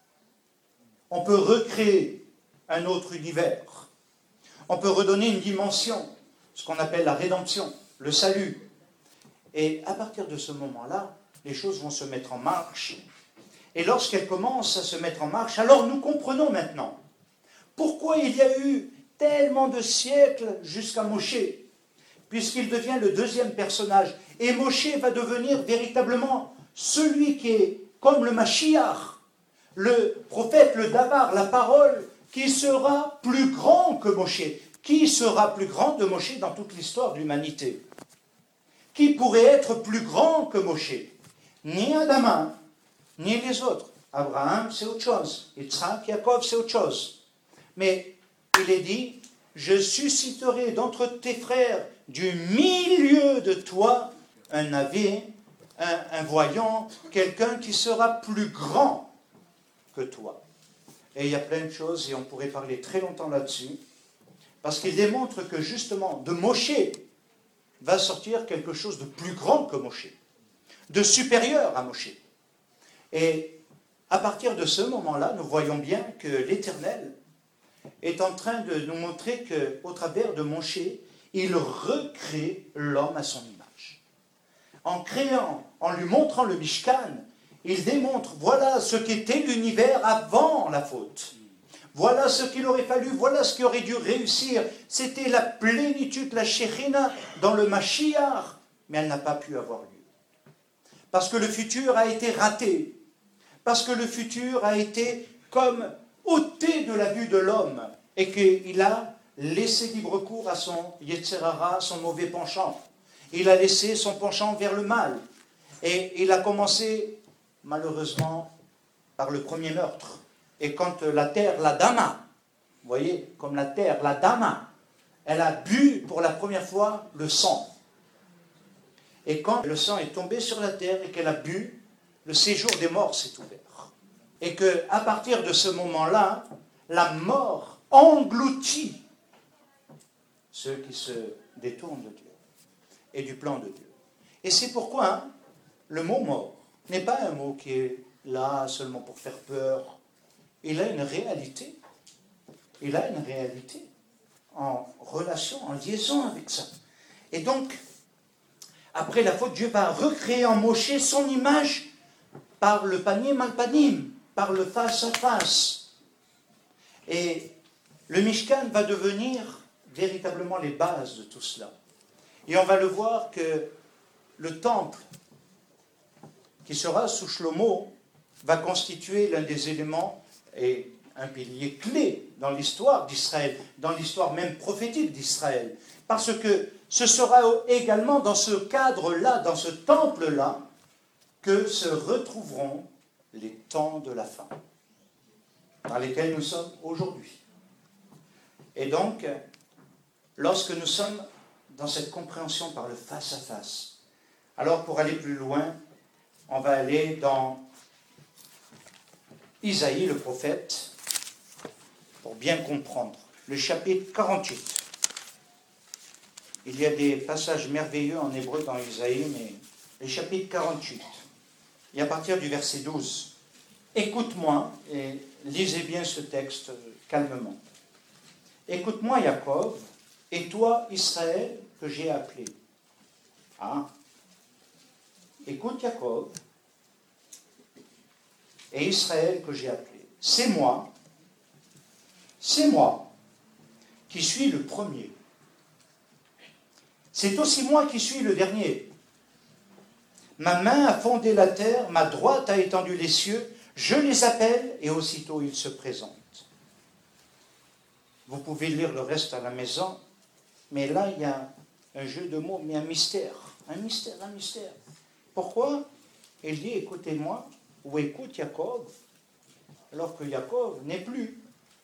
On peut recréer un autre univers. On peut redonner une dimension, ce qu'on appelle la rédemption, le salut. Et à partir de ce moment-là, les choses vont se mettre en marche. Et lorsqu'elles commencent à se mettre en marche, alors nous comprenons maintenant pourquoi il y a eu tellement de siècles jusqu'à Moshe, puisqu'il devient le deuxième personnage. Et Moshe va devenir véritablement celui qui est comme le Mashiach, le prophète, le Dabar, la parole, qui sera plus grand que Moshe. Qui sera plus grand de Moshe dans toute l'histoire de l'humanité? Qui pourrait être plus grand que Moshe? Ni Adam, ni les autres. Abraham, c'est autre chose. Yitzhak, Yaakov, c'est autre chose. Mais il est dit, je susciterai d'entre tes frères, du milieu de toi, un navi, un voyant, quelqu'un qui sera plus grand que toi. Et il y a plein de choses, et on pourrait parler très longtemps là-dessus, parce qu'il démontre que justement, de Moshe va sortir quelque chose de plus grand que Moshe, de supérieur à Moshe. Et à partir de ce moment-là, nous voyons bien que l'Éternel est en train de nous montrer qu'au travers de Moshe, il recrée l'homme à son image. En créant, en lui montrant le Mishkan, il démontre, voilà ce qu'était l'univers avant la faute. Voilà ce qu'il aurait fallu, voilà ce qui aurait dû réussir. C'était la plénitude, la Shekhinah dans le Mashiach, mais elle n'a pas pu avoir lieu. Parce que le futur a été raté. Parce que le futur a été comme ôté de la vue de l'homme et qu'il a laissé libre cours à son Yetzerara, son mauvais penchant. Il a laissé son penchant vers le mal. Et il a commencé, malheureusement, par le premier meurtre. Et quand la terre, la Dama, vous voyez, comme la terre, la Dama, elle a bu pour la première fois le sang. Et quand le sang est tombé sur la terre et qu'elle a bu, le séjour des morts s'est ouvert. Et qu'à partir de ce moment-là, la mort engloutit ceux qui se détournent de Dieu et du plan de Dieu. Et c'est pourquoi le mot mort n'est pas un mot qui est là seulement pour faire peur. Il a une réalité. Il a une réalité en relation, en liaison avec ça. Et donc, après la faute, Dieu va recréer en Moshe son image par le panim al-panim, par le face à face. Et le Mishkan va devenir véritablement les bases de tout cela. Et on va le voir que le temple qui sera sous Shlomo va constituer l'un des éléments et un pilier clé dans l'histoire d'Israël, dans l'histoire même prophétique d'Israël. Parce que ce sera également dans ce cadre-là, dans ce temple-là, que se retrouveront les temps de la fin, dans lesquels nous sommes aujourd'hui. Et donc, lorsque nous sommes dans cette compréhension par le face-à-face, alors pour aller plus loin, on va aller dans Isaïe, le prophète, pour bien comprendre, le chapitre 48. Il y a des passages merveilleux en hébreu dans Isaïe, mais les chapitres 48, et à partir du verset 12. Écoute-moi, et lisez bien ce texte calmement. Écoute-moi, Jacob, et toi, Israël, que j'ai appelé. Ah. Écoute, Jacob, et Israël, que j'ai appelé. C'est moi qui suis le premier. C'est aussi moi qui suis le dernier. Ma main a fondé la terre, ma droite a étendu les cieux, je les appelle et aussitôt ils se présentent. Vous pouvez lire le reste à la maison, mais là il y a un jeu de mots, mais un mystère. Pourquoi il dit écoutez-moi ou écoute Jacob, alors que Jacob n'est plus.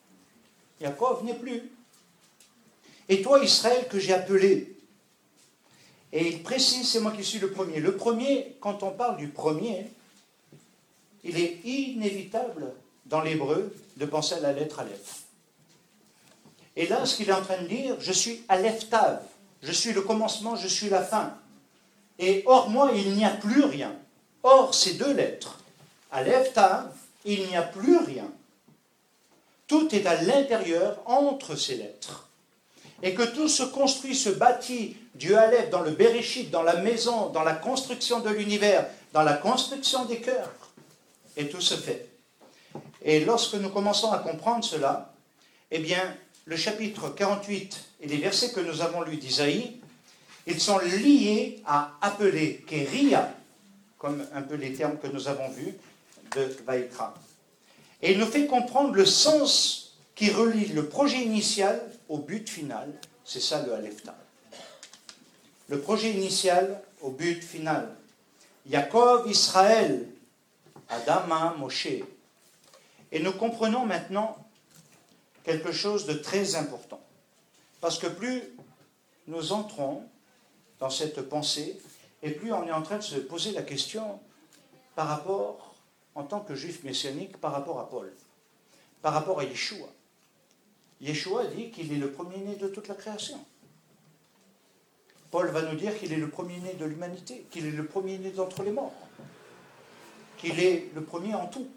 Et toi Israël que j'ai appelé. Et il précise, c'est moi qui suis le premier. Le premier, quand on parle du premier, il est inévitable dans l'hébreu de penser à la lettre Aleph. Et là, ce qu'il est en train de dire, je suis Aleph Tav, je suis le commencement, je suis la fin. Et hors moi, il n'y a plus rien. Hors ces deux lettres, Aleph Tav, il n'y a plus rien. Tout est à l'intérieur, entre ces lettres. Et que tout se construit, se bâtit du Aleph dans le Bereshit, dans la maison, dans la construction de l'univers, dans la construction des cœurs. Et tout se fait. Et lorsque nous commençons à comprendre cela, eh bien, le chapitre 48 et les versets que nous avons lus d'Isaïe, ils sont liés à appeler Kéria, comme un peu les termes que nous avons vus de Vaïkra. Et il nous fait comprendre le sens qui relie le projet initial au but final. C'est ça le Aleph Tav. Le projet initial au but final. Yaakov, Israël, Adama, Moshe. Et nous comprenons maintenant quelque chose de très important. Parce que plus nous entrons dans cette pensée, et plus on est en train de se poser la question par rapport, en tant que juif messianique, par rapport à Paul, par rapport à Yeshua. Yeshua dit qu'il est le premier-né de toute la création. Paul va nous dire qu'il est le premier-né de l'humanité, qu'il est le premier-né d'entre les morts, qu'il est le premier en tout,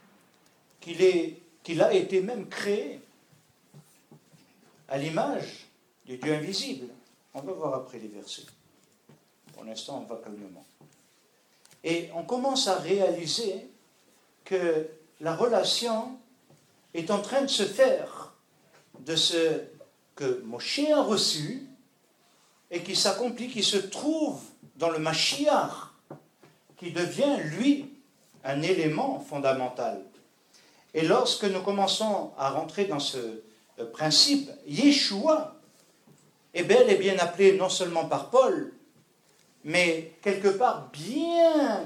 qu'il a été même créé à l'image du Dieu invisible. On va voir après les versets. Pour l'instant, on va calmement. Et on commence à réaliser que la relation est en train de se faire de ce que Moshe a reçu et qui s'accomplit, qui se trouve dans le Mashiach, qui devient, lui, un élément fondamental. Et lorsque nous commençons à rentrer dans ce principe, Yeshua est bel et bien appelé non seulement par Paul, mais quelque part bien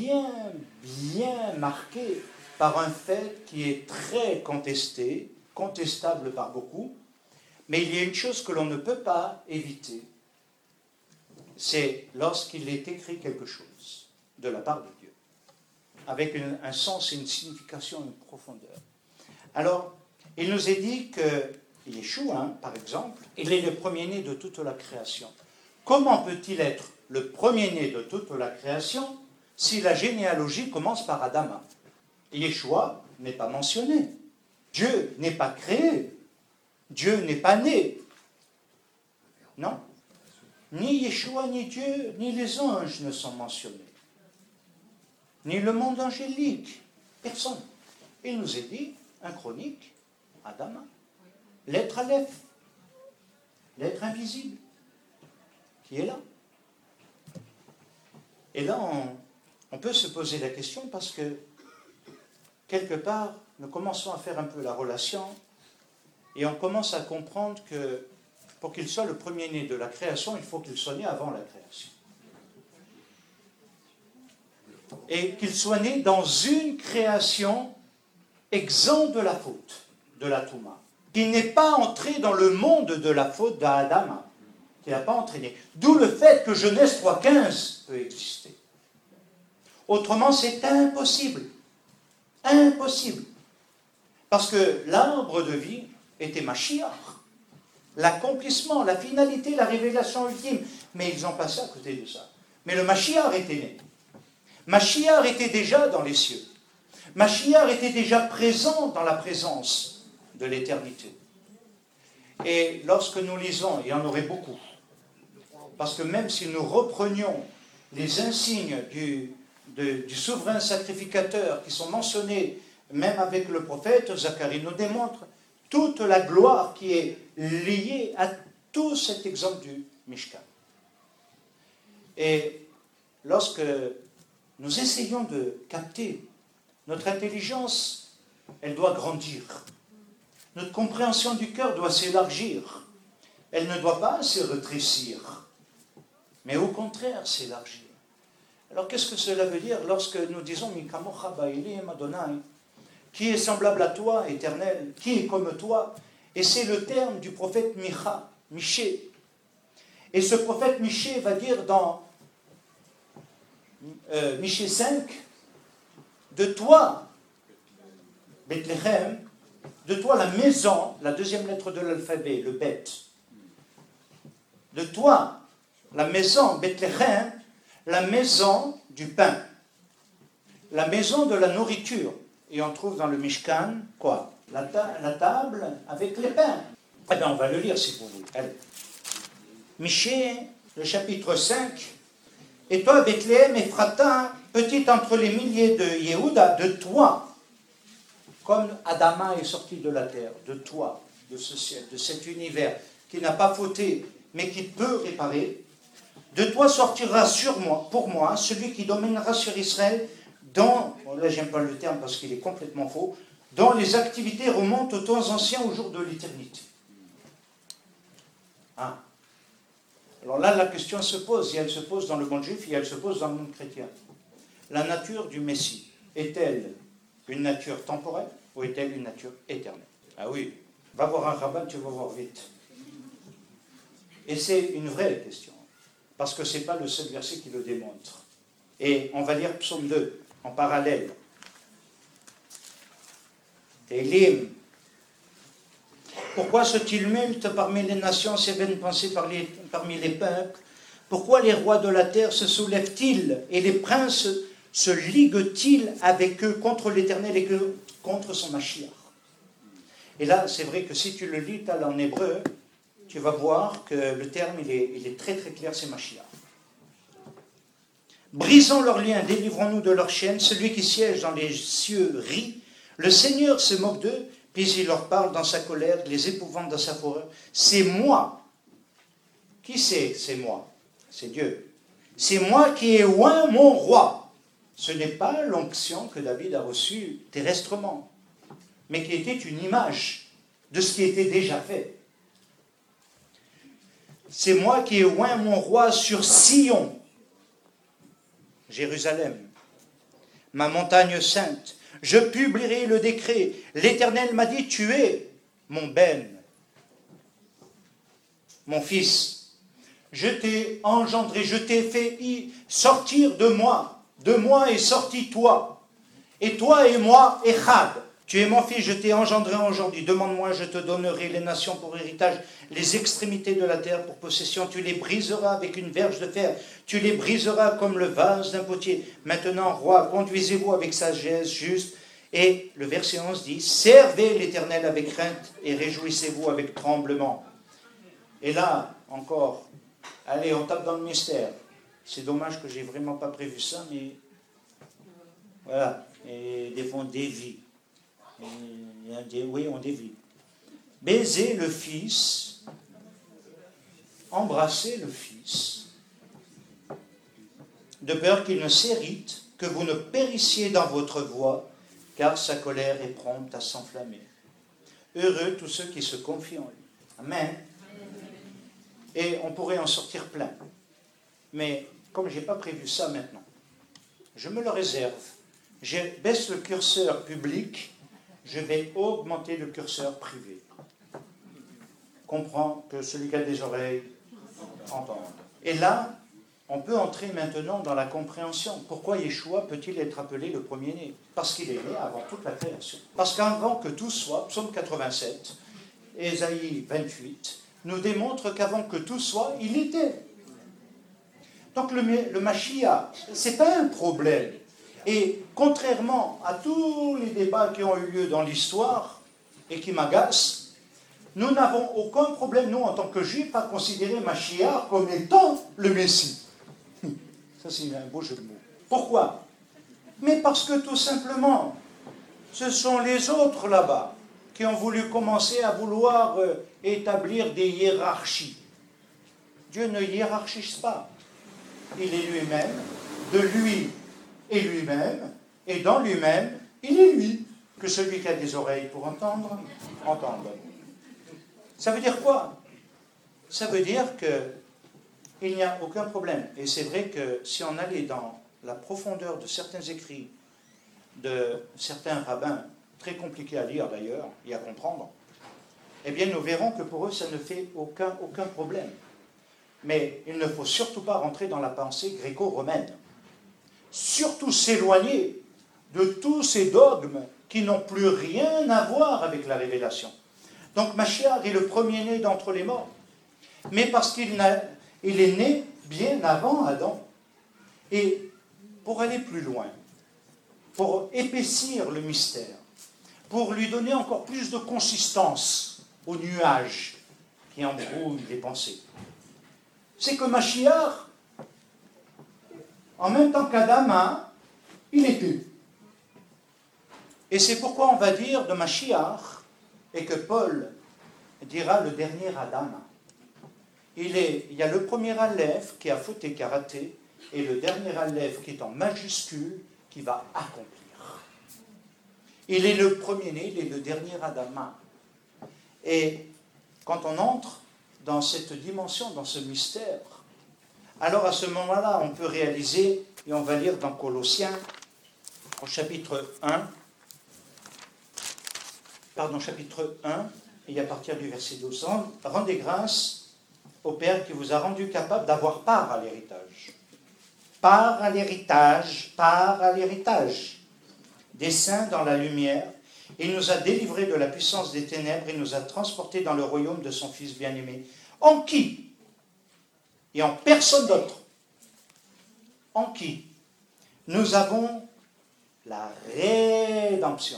marqué par un fait qui est très contesté, contestable par beaucoup, mais il y a une chose que l'on ne peut pas éviter, c'est lorsqu'il est écrit quelque chose de la part de Dieu, avec un sens et une signification, une profondeur. Alors, il nous est dit que Yeshua, par exemple, il est le premier-né de toute la création. Comment peut-il être le premier-né de toute la création si la généalogie commence par Adama? Yeshua n'est pas mentionné. Dieu n'est pas créé. Dieu n'est pas né. Non. Ni Yeshua, ni Dieu, ni les anges ne sont mentionnés. Ni le monde angélique. Personne. Il nous est dit, un chronique, Adama. L'être Aleph. L'être invisible. Qui est là. Et là, on peut se poser la question parce que, quelque part, nous commençons à faire un peu la relation et on commence à comprendre que pour qu'il soit le premier-né de la création, il faut qu'il soit né avant la création. Et qu'il soit né dans une création exempte de la faute, de la Touma, qui n'est pas entré dans le monde de la faute d'Adama, qui n'a pas entraîné. D'où le fait que Genèse 3,15 peut exister. Autrement, c'est impossible. Impossible. Parce que l'arbre de vie était Mashiach. l'accomplissement, la finalité, la révélation ultime. Mais ils ont passé à côté de ça. Mais le Mashiach était né. Mashiach était déjà dans les cieux. Mashiach était déjà présent dans la présence de l'éternité. Et lorsque nous lisons, il y en aurait beaucoup, parce que même si nous reprenions les insignes du souverain sacrificateur qui sont mentionnés même avec le prophète, Zacharie nous démontre toute la gloire qui est liée à tout cet exemple du Mishkan. Et lorsque nous essayons de capter, notre intelligence, elle doit grandir. Notre compréhension du cœur doit s'élargir. Elle ne doit pas se rétrécir, mais au contraire s'élargir. Alors qu'est-ce que cela veut dire lorsque nous disons « Mikamocha ba'ilim Adonai » qui est semblable à toi, éternel, qui est comme toi? Et c'est le terme du prophète Michée. Et ce prophète Michée va dire dans Michée 5, de toi, Bethléem, de toi la maison, la deuxième lettre de l'alphabet, le Bet. De toi, la maison, Bethléem, la maison du pain, la maison de la nourriture. Et on trouve dans le Mishkan, quoi? La table avec les pains. Eh bien, on va le lire si vous voulez. Allez. Michée, le chapitre 5. Et toi, Bethléem, Ephrata, petite entre les milliers de Yehuda, de toi, comme Adama est sorti de la terre, de toi, de ce ciel, de cet univers qui n'a pas fauté, mais qui peut réparer, de toi sortira pour moi, celui qui dominera sur Israël, dont, bon là j'aime pas le terme parce qu'il est complètement faux, dont les activités remontent aux temps anciens, au jour de l'éternité. Ah. Alors là, la question se pose, et elle se pose dans le monde juif, et elle se pose dans le monde chrétien. La nature du Messie, est-elle une nature temporelle ou est-elle une nature éternelle? Ah oui, va voir un rabbin, tu vas voir vite. Et c'est une vraie question, parce que ce n'est pas le seul verset qui le démontre. Et on va lire Psaume 2, en parallèle. Télim. Pourquoi ce tumulte parmi les nations, ces vaines pensées parmi les peuples? Pourquoi les rois de la terre se soulèvent-ils et les princes se liguent-ils avec eux contre l'Éternel et contre son Mashiach? Et là, c'est vrai que si tu le lis en hébreu, tu vas voir que le terme, il est très très clair, c'est Mashiach. Brisons leurs liens, délivrons-nous de leurs chaînes. Celui qui siège dans les cieux rit. Le Seigneur se moque d'eux, puis il leur parle dans sa colère, les épouvante dans sa fureur. C'est moi. Qui c'est moi? C'est Dieu. C'est moi qui ai oint mon roi. Ce n'est pas l'onction que David a reçue terrestrement, mais qui était une image de ce qui était déjà fait. C'est moi qui ai oint mon roi sur Sion, Jérusalem, ma montagne sainte. Je publierai le décret. L'Éternel m'a dit, tu es mon ben, mon fils. Je t'ai engendré, je t'ai fait sortir de moi est sorti toi. Et toi et moi, Echad. Tu es mon fils, je t'ai engendré aujourd'hui. Demande-moi, je te donnerai les nations pour héritage, les extrémités de la terre pour possession. Tu les briseras avec une verge de fer. Tu les briseras comme le vase d'un potier. Maintenant, roi, conduisez-vous avec sagesse juste. Et le verset 11 dit, servez l'Éternel avec crainte et réjouissez-vous avec tremblement. Et là, encore, allez, on tape dans le mystère. C'est dommage que j'ai vraiment pas prévu ça, mais voilà. Et des fois, on dévie. Oui, on dévie. Baiser le Fils, embrasser le Fils, de peur qu'il ne s'irrite, que vous ne périssiez dans votre voie, car sa colère est prompte à s'enflammer. Heureux tous ceux qui se confient en lui. Amen. Et on pourrait en sortir plein. Mais comme je n'ai pas prévu ça maintenant, je me le réserve. Je baisse le curseur public, je vais augmenter le curseur privé. Comprends que celui qui a des oreilles entende. Et là, on peut entrer maintenant dans la compréhension. Pourquoi Yeshua peut-il être appelé le premier-né? Parce qu'il est né avant toute la création. Parce qu'avant que tout soit, psaume 87, Ésaïe 28, nous démontre qu'avant que tout soit, il était. Donc le Mashiach, ce n'est pas un problème. Et contrairement à tous les débats qui ont eu lieu dans l'histoire et qui m'agacent, nous n'avons aucun problème, nous, en tant que Juifs, à considérer Mashiach comme étant le Messie. Ça, c'est un beau jeu de mots. Pourquoi? Mais parce que tout simplement, ce sont les autres là-bas qui ont voulu commencer à vouloir établir des hiérarchies. Dieu ne hiérarchise pas. Il est lui-même, de lui et lui-même, et dans lui-même, il est lui. Que celui qui a des oreilles pour entendre, entende. Ça veut dire quoi? Ça veut dire qu'il n'y a aucun problème. Et c'est vrai que si on allait dans la profondeur de certains écrits, de certains rabbins, très compliqués à lire d'ailleurs, et à comprendre, eh bien nous verrons que pour eux, ça ne fait aucun problème. Mais il ne faut surtout pas rentrer dans la pensée gréco-romaine. Surtout s'éloigner de tous ces dogmes qui n'ont plus rien à voir avec la révélation. Donc Mashiach est le premier-né d'entre les morts. Mais parce qu'il est né bien avant Adam. Et pour aller plus loin, pour épaissir le mystère, pour lui donner encore plus de consistance au nuage qui embrouille les pensées, c'est que Mashiach, en même temps qu'Adam, il était. Et c'est pourquoi on va dire de Mashiach, et que Paul dira le dernier Adam. Il y a le premier Aleph qui a fauté, qui a raté, et le dernier Aleph qui est en majuscule, qui va accomplir. Il est le premier-né, il est le dernier Adam. Et quand on entre dans cette dimension, dans ce mystère, alors à ce moment-là, on peut réaliser, et on va lire dans Colossiens, au chapitre 1, et à partir du verset 12, rendez grâce au Père qui vous a rendu capable d'avoir part à l'héritage. Part à l'héritage des saints dans la lumière. Il nous a délivrés de la puissance des ténèbres et nous a transportés dans le royaume de son Fils bien-aimé. En qui? Et en personne d'autre. En qui? Nous avons la rédemption.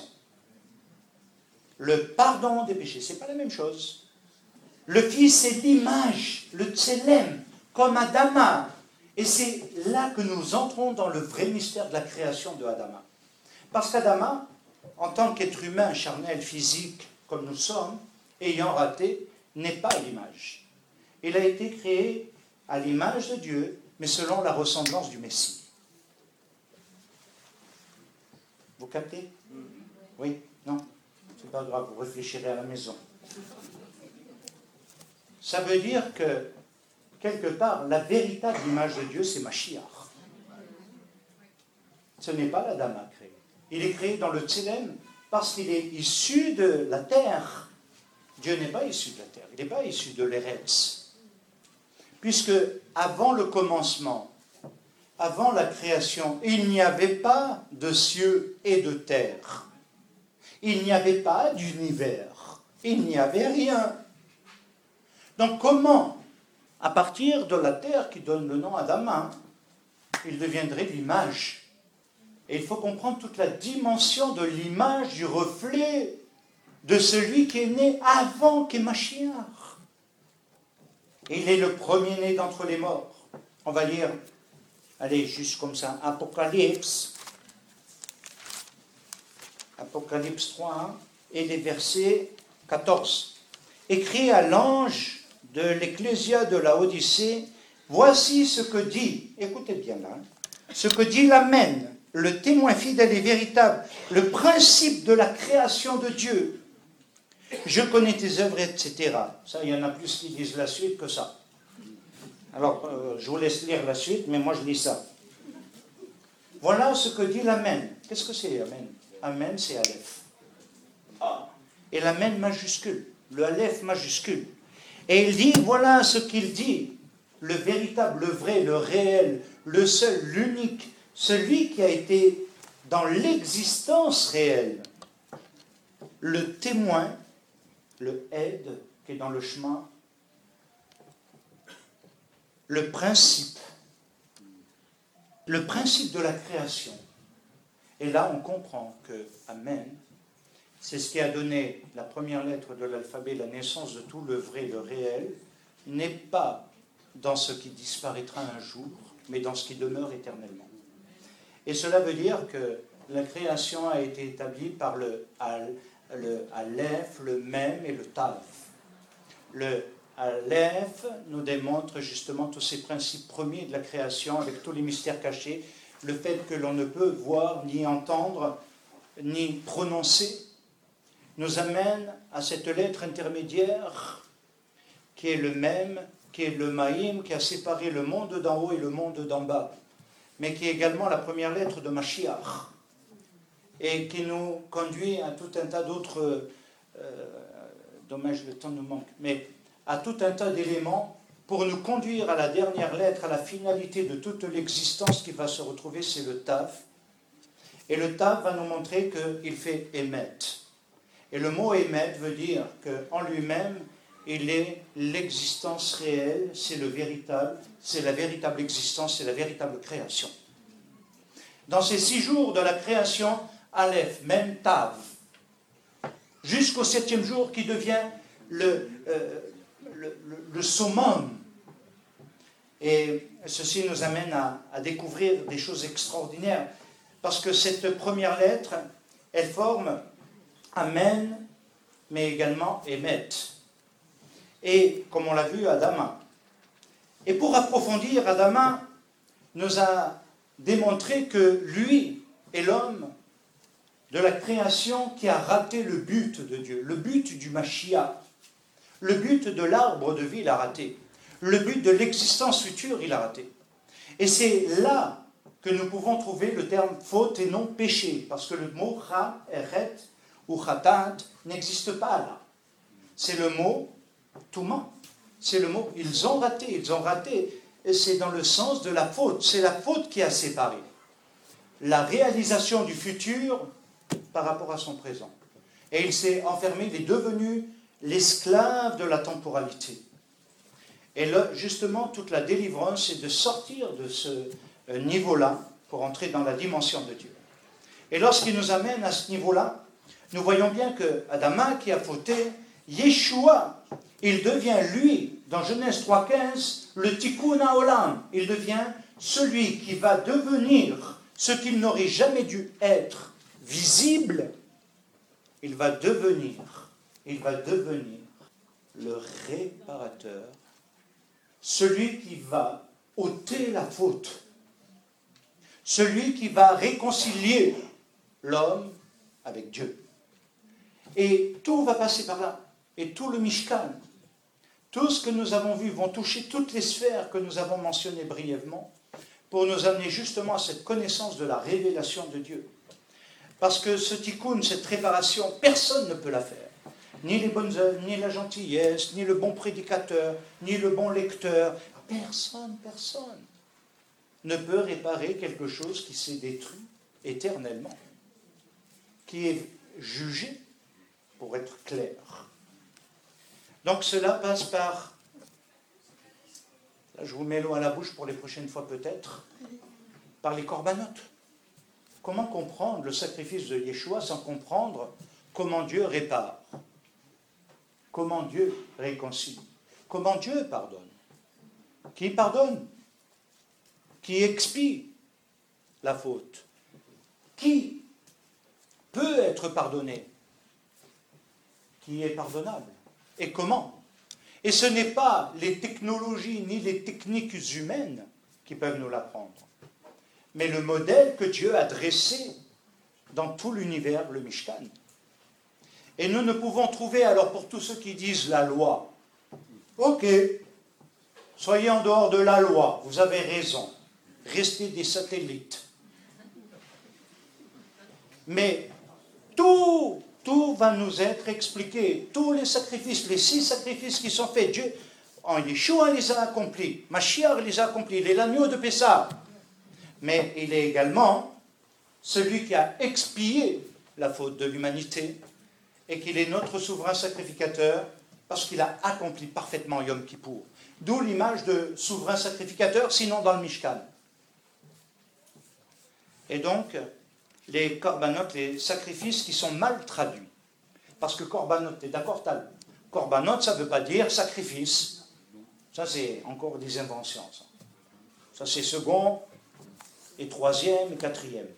Le pardon des péchés, ce n'est pas la même chose. Le Fils est l'image, le tselem, comme Adama. Et c'est là que nous entrons dans le vrai mystère de la création de Adama. Parce qu'Adama, en tant qu'être humain, charnel, physique, comme nous sommes, ayant raté, n'est pas l'image. Il a été créé à l'image de Dieu, mais selon la ressemblance du Messie. Vous captez? Oui? Non? C'est pas grave, vous réfléchirez à la maison. Ça veut dire que, quelque part, la véritable image de Dieu, c'est Mashiach. Ce n'est pas l'Adam créé. Il est créé dans le Tselem parce qu'il est issu de la terre. Dieu n'est pas issu de la terre, il n'est pas issu de l'Eretz. Puisque, avant le commencement, avant la création, il n'y avait pas de cieux et de terre. Il n'y avait pas d'univers. Il n'y avait rien. Donc comment, à partir de la terre qui donne le nom Adama, il deviendrait l'image? Et il faut comprendre toute la dimension de l'image, du reflet de celui qui est né avant qu'est Mashiach. Et il est le premier-né d'entre les morts. On va lire, allez, juste comme ça, Apocalypse 3, et les versets 14. Écrit à l'ange de l'Ecclésia de la Odyssée, voici ce que dit, écoutez bien là, ce que dit l'Amen, le témoin fidèle et véritable, le principe de la création de Dieu. Je connais tes œuvres, etc. Ça, il y en a plus qui disent la suite que ça. Alors, je vous laisse lire la suite, mais moi je lis ça. Voilà ce que dit l'Amen. Qu'est-ce que c'est Amen? Amen, c'est Aleph. Et l'Amen majuscule, le Aleph majuscule. Et il dit, voilà ce qu'il dit, le véritable, le vrai, le réel, le seul, l'unique, celui qui a été dans l'existence réelle, le témoin, le aide qui est dans le chemin, le principe de la création. Et là, on comprend que Amen, c'est ce qui a donné la première lettre de l'alphabet, la naissance de tout le vrai, le réel, n'est pas dans ce qui disparaîtra un jour, mais dans ce qui demeure éternellement. Et cela veut dire que la création a été établie par le Aleph, le Mem et le Tav. Le Aleph nous démontre justement tous ces principes premiers de la création avec tous les mystères cachés, le fait que l'on ne peut voir, ni entendre, ni prononcer, nous amène à cette lettre intermédiaire qui est le Mem, qui est le Maïm, qui a séparé le monde d'en haut et le monde d'en bas, mais qui est également la première lettre de Mashiach, et qui nous conduit à tout un tas d'autres, dommage le temps nous manque, mais à tout un tas d'éléments pour nous conduire à la dernière lettre, à la finalité de toute l'existence qui va se retrouver, c'est le Tav. Et le Tav va nous montrer qu'il fait Emet. Et le mot Emet veut dire qu'en lui-même, il est l'existence réelle, c'est le véritable, c'est la véritable existence, c'est la véritable création. Dans ces 6 jours de la création, Aleph, Mem, Tav, jusqu'au 7e jour qui devient le summum. Et ceci nous amène à découvrir des choses extraordinaires, parce que cette première lettre, elle forme Amen, mais également Emet. Et, comme on l'a vu, Adama. Et pour approfondir, Adama nous a démontré que lui est l'homme de la création qui a raté le but de Dieu, le but du Mashiach, le but de l'arbre de vie, il a raté, le but de l'existence future, il a raté. Et c'est là que nous pouvons trouver le terme faute et non péché, parce que le mot cha, eret ou chatat n'existe pas là. C'est le mot touma, c'est le mot ils ont raté, et c'est dans le sens de la faute, c'est la faute qui a séparé la réalisation du futur par rapport à son présent. Et il s'est enfermé, il est devenu l'esclave de la temporalité. Et là, justement, toute la délivrance, c'est de sortir de ce niveau-là pour entrer dans la dimension de Dieu. Et lorsqu'il nous amène à ce niveau-là, nous voyons bien que Adama qui a fauté, Yeshua, il devient lui, dans Genèse 3,15, le Tikkun Haolam. Il devient celui qui va devenir ce qu'il n'aurait jamais dû être visible. Il va devenir le réparateur, celui qui va ôter la faute, celui qui va réconcilier l'homme avec Dieu. Et tout va passer par là. Et tout le Mishkan, tout ce que nous avons vu vont toucher toutes les sphères que nous avons mentionnées brièvement pour nous amener justement à cette connaissance de la révélation de Dieu. Parce que ce tikkun, cette réparation, personne ne peut la faire. Ni les bonnes œuvres, ni la gentillesse, ni le bon prédicateur, ni le bon lecteur. Personne ne peut réparer quelque chose qui s'est détruit éternellement, qui est jugé, pour être clair. Donc cela passe par, là je vous mets l'eau à la bouche pour les prochaines fois peut-être, par les corbanotes. Comment comprendre le sacrifice de Yeshua sans comprendre comment Dieu répare, comment Dieu réconcilie, comment Dieu pardonne, qui pardonne, qui expie la faute, qui peut être pardonné, qui est pardonnable, et comment. Et ce n'est pas les technologies ni les techniques humaines qui peuvent nous l'apprendre, mais le modèle que Dieu a dressé dans tout l'univers, le Mishkan. Et nous ne pouvons trouver, alors pour tous ceux qui disent la loi, ok, soyez en dehors de la loi, vous avez raison, restez des satellites. Mais tout va nous être expliqué, tous les sacrifices, les 6 sacrifices qui sont faits, Dieu, en Yeshua les a accomplis, Mashiach les a accomplis, il est l'agneau de Pessah. Mais il est également celui qui a expié la faute de l'humanité et qu'il est notre souverain sacrificateur parce qu'il a accompli parfaitement Yom Kippour. D'où l'image de souverain sacrificateur, sinon dans le Mishkan. Et donc, les korbanot, les sacrifices qui sont mal traduits. Parce que korbanot, t'es d'accord, Tal? Korbanot, ça ne veut pas dire sacrifice. Ça, c'est encore des inventions. Ça c'est second, et troisième, et quatrième.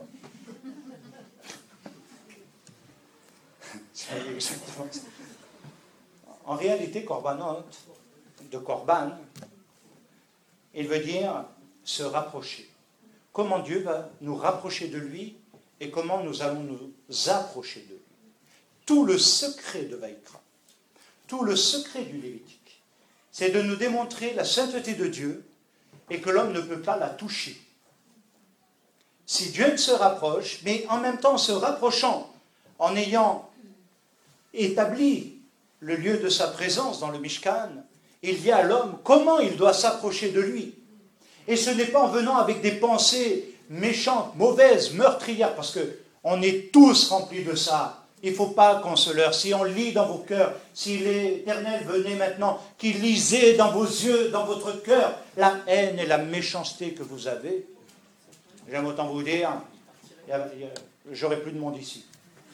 C'est exactement ça. En réalité, korbanot, de korban, il veut dire se rapprocher. Comment Dieu va nous rapprocher de lui et comment nous allons nous approcher de lui. Tout le secret de Vaïkra, tout le secret du Lévitique, c'est de nous démontrer la sainteté de Dieu et que l'homme ne peut pas la toucher. Si Dieu se rapproche, mais en même temps en se rapprochant, en ayant établi le lieu de sa présence dans le Mishkan, il dit à l'homme comment il doit s'approcher de lui. Et ce n'est pas en venant avec des pensées méchantes, mauvaises, meurtrières, parce qu'on est tous remplis de ça. Il ne faut pas qu'on se leurre. Si on lit dans vos cœurs, si l'Éternel venait maintenant, qu'il lisait dans vos yeux, dans votre cœur, la haine et la méchanceté que vous avez, j'aime autant vous dire, j'aurai plus de monde ici.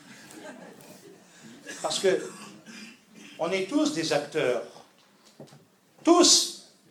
Parce que on est tous des acteurs. Tous.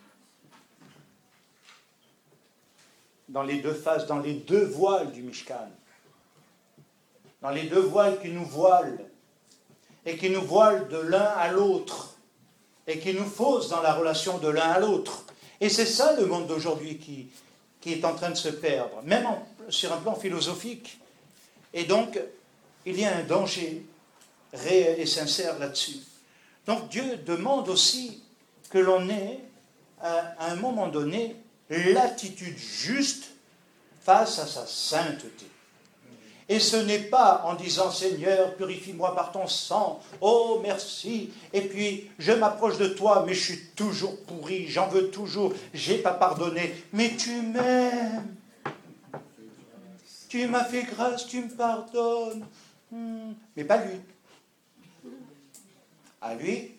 Dans les deux faces, dans les deux voiles du Mishkan. Dans les deux voiles qui nous voilent. Et qui nous voilent de l'un à l'autre. Et qui nous faussent dans la relation de l'un à l'autre. Et c'est ça le monde d'aujourd'hui qui est en train de se perdre. Même sur un plan philosophique. Et donc, il y a un danger réel et sincère là-dessus. Donc Dieu demande aussi que l'on ait, à un moment donné, l'attitude juste face à sa sainteté. Et ce n'est pas en disant « Seigneur, purifie-moi par ton sang, oh merci, et puis je m'approche de toi, mais je suis toujours pourri, j'en veux toujours, j'ai pas pardonné, mais tu m'aimes, tu m'as fait grâce, tu me pardonnes. » Mais pas lui. À lui.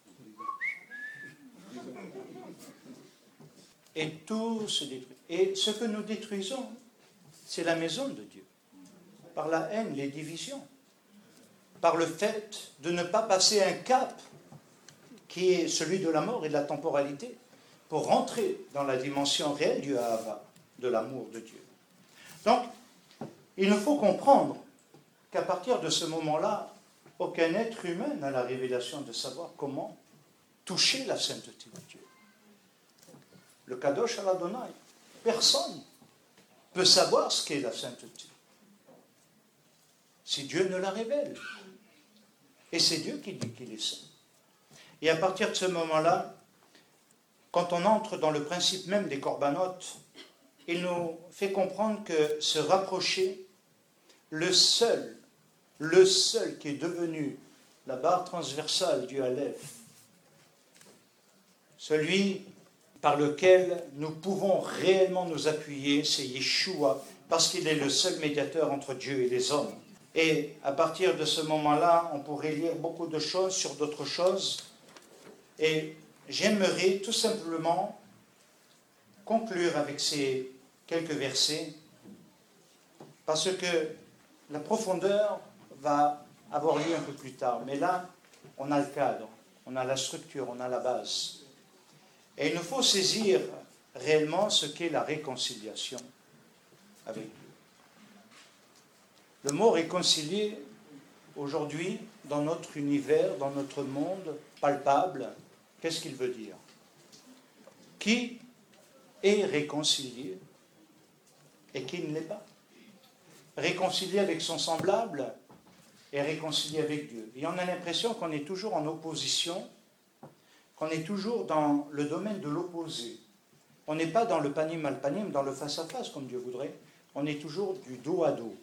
Et tout se détruit. Et ce que nous détruisons, c'est la maison de Dieu. Par la haine, les divisions. Par le fait de ne pas passer un cap qui est celui de la mort et de la temporalité pour rentrer dans la dimension réelle du Ahava, de l'amour de Dieu. Donc, il nous faut comprendre qu'à partir de ce moment-là, aucun être humain n'a la révélation de savoir comment toucher la sainteté de Dieu. Le Kadosh Adonai, personne ne peut savoir ce qu'est la sainteté si Dieu ne la révèle. Et c'est Dieu qui dit qu'il est saint. Et à partir de ce moment-là, quand on entre dans le principe même des corbanotes, il nous fait comprendre que se rapprocher, le seul qui est devenu la barre transversale du Aleph, celui par lequel nous pouvons réellement nous appuyer, c'est Yeshua, parce qu'il est le seul médiateur entre Dieu et les hommes. Et à partir de ce moment-là, on pourrait lire beaucoup de choses sur d'autres choses. Et j'aimerais tout simplement conclure avec ces quelques versets, parce que la profondeur va avoir lieu un peu plus tard. Mais là, on a le cadre, on a la structure, on a la base. Et il nous faut saisir réellement ce qu'est la réconciliation avec Dieu. Le mot réconcilier, aujourd'hui, dans notre univers, dans notre monde palpable, qu'est-ce qu'il veut dire? Qui est réconcilié et qui ne l'est pas? Réconcilié avec son semblable et réconcilié avec Dieu. Et on a l'impression qu'on est toujours en opposition, qu'on est toujours dans le domaine de l'opposé. On n'est pas dans le panim al panim, dans le face-à-face, comme Dieu voudrait. On est toujours du dos à dos.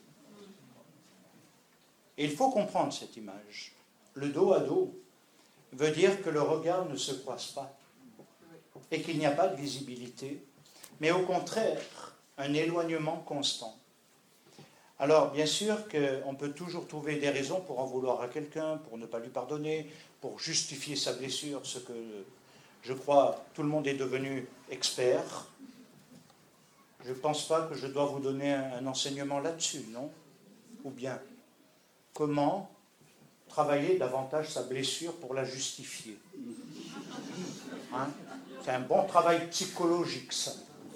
Et il faut comprendre cette image. Le dos à dos veut dire que le regard ne se croise pas et qu'il n'y a pas de visibilité, mais au contraire, un éloignement constant. Alors, bien sûr qu'on peut toujours trouver des raisons pour en vouloir à quelqu'un, pour ne pas lui pardonner, pour justifier sa blessure, ce que je crois tout le monde est devenu expert. Je ne pense pas que je dois vous donner un enseignement là-dessus, non? Ou bien, comment travailler davantage sa blessure pour la justifier? Hein? C'est un bon travail psychologique, ça.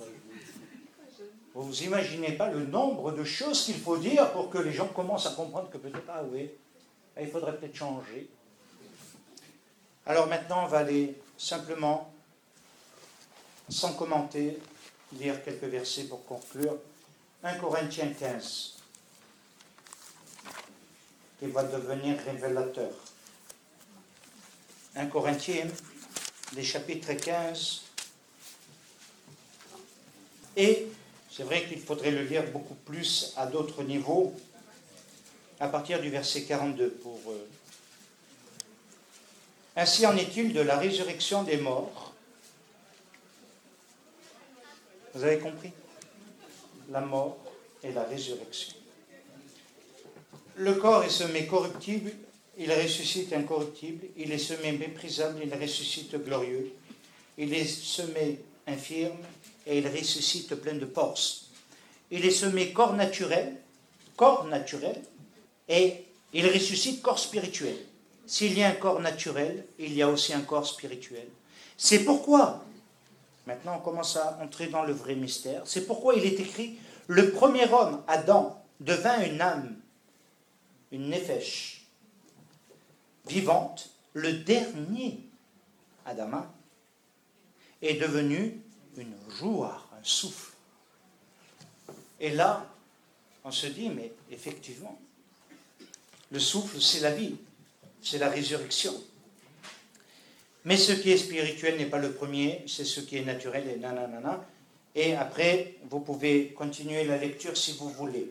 Vous imaginez pas le nombre de choses qu'il faut dire pour que les gens commencent à comprendre que peut-être, ah oui, il faudrait peut-être changer. Alors maintenant, on va aller simplement, sans commenter, lire quelques versets pour conclure. 1 Corinthiens 15, qui va devenir révélateur. 1 Corinthiens, les chapitres 15. Et c'est vrai qu'il faudrait le lire beaucoup plus à d'autres niveaux, à partir du verset 42. Ainsi en est-il de la résurrection des morts. Vous avez compris? La mort et la résurrection. Le corps est semé corruptible, il ressuscite incorruptible. Il est semé méprisable, il ressuscite glorieux. Il est semé infirme, et il ressuscite plein de force. Il est semé corps naturel, et il ressuscite corps spirituel. S'il y a un corps naturel, il y a aussi un corps spirituel. C'est pourquoi, maintenant on commence à entrer dans le vrai mystère, c'est pourquoi il est écrit, le premier homme, Adam, devint une âme, une nefesh, vivante, le dernier, Adama, est devenu une joie, un souffle. Et là, on se dit, mais effectivement, le souffle, c'est la vie, c'est la résurrection. Mais ce qui est spirituel n'est pas le premier, c'est ce qui est naturel et nanana. Et après, vous pouvez continuer la lecture si vous voulez.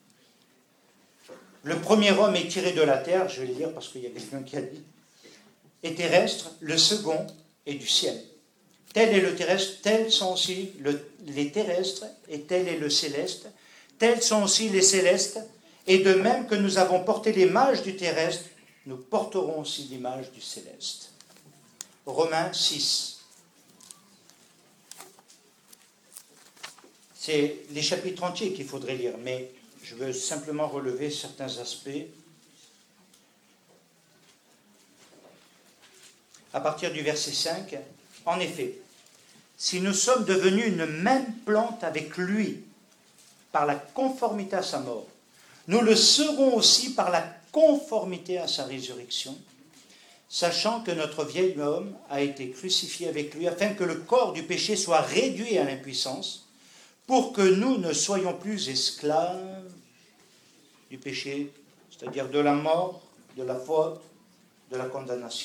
Le premier homme est tiré de la terre, je vais le dire parce qu'il y a quelqu'un qui a dit, est terrestre, le second est du ciel. Tel est le terrestre, tels sont aussi les terrestres, et tel est le céleste, tels sont aussi les célestes, et de même que nous avons porté l'image du terrestre, nous porterons aussi l'image du céleste. Romains 6. C'est les chapitres entiers qu'il faudrait lire, mais je veux simplement relever certains aspects. À partir du verset 5, en effet, si nous sommes devenus une même plante avec lui par la conformité à sa mort, nous le serons aussi par la conformité à sa résurrection, sachant que notre vieil homme a été crucifié avec lui, afin que le corps du péché soit réduit à l'impuissance, pour que nous ne soyons plus esclaves du péché, c'est-à-dire de la mort, de la faute, de la condamnation.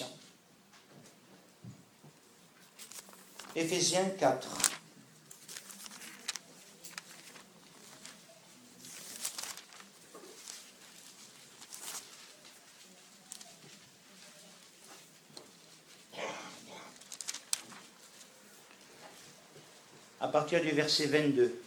Éphésiens 4. À partir du verset 22.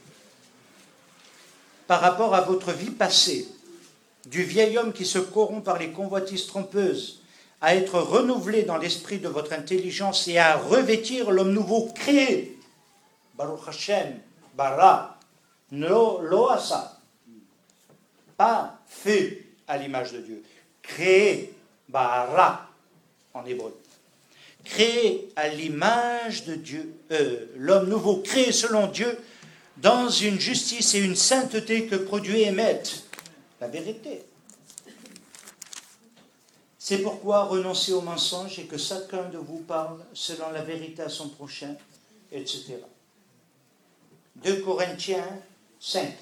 Par rapport à votre vie passée, du vieil homme qui se corrompt par les convoitises trompeuses, à être renouvelé dans l'esprit de votre intelligence et à revêtir l'homme nouveau créé. Baruch Hashem, bara, no loasa. Pas fait à l'image de Dieu. Créé, bara, en hébreu. Créé à l'image de Dieu, l'homme nouveau créé selon Dieu, dans une justice et une sainteté que produit et met la vérité. C'est pourquoi renoncez au mensonge et que chacun de vous parle selon la vérité à son prochain, etc. 2 Corinthiens 5.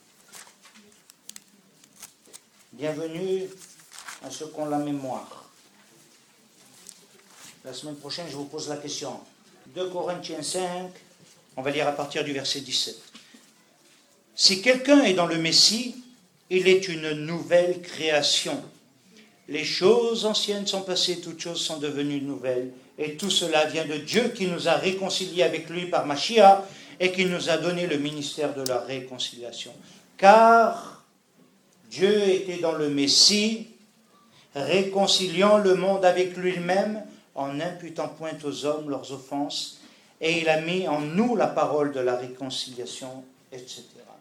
Bienvenue à ceux qui ont la mémoire. La semaine prochaine, je vous pose la question. 2 Corinthiens 5, on va lire à partir du verset 17. Si quelqu'un est dans le Messie, il est une nouvelle création. Les choses anciennes sont passées, toutes choses sont devenues nouvelles. Et tout cela vient de Dieu qui nous a réconciliés avec lui par Mashiach et qui nous a donné le ministère de la réconciliation. Car Dieu était dans le Messie, réconciliant le monde avec lui-même, en n'imputant point aux hommes leurs offenses, et il a mis en nous la parole de la réconciliation, etc.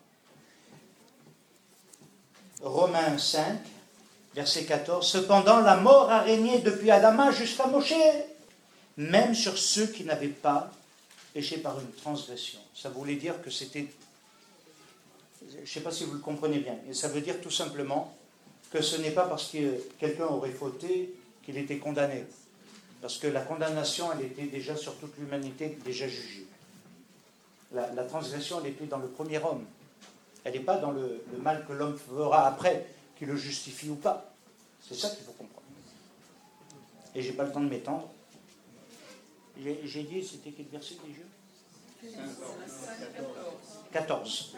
Romains 5, verset 14. Cependant, la mort a régné depuis Adama jusqu'à Moshe, même sur ceux qui n'avaient pas péché par une transgression. Ça voulait dire que c'était... Je ne sais pas si vous le comprenez bien. Et ça veut dire tout simplement que ce n'est pas parce que quelqu'un aurait fauté qu'il était condamné. Parce que la condamnation, elle était déjà sur toute l'humanité, déjà jugée. La transgression, elle était dans le premier homme. Elle n'est pas dans le mal que l'homme fera après, qui le justifie ou pas. C'est ça qu'il faut comprendre. Et je n'ai pas le temps de m'étendre. J'ai dit, c'était quel verset déjà ? 14.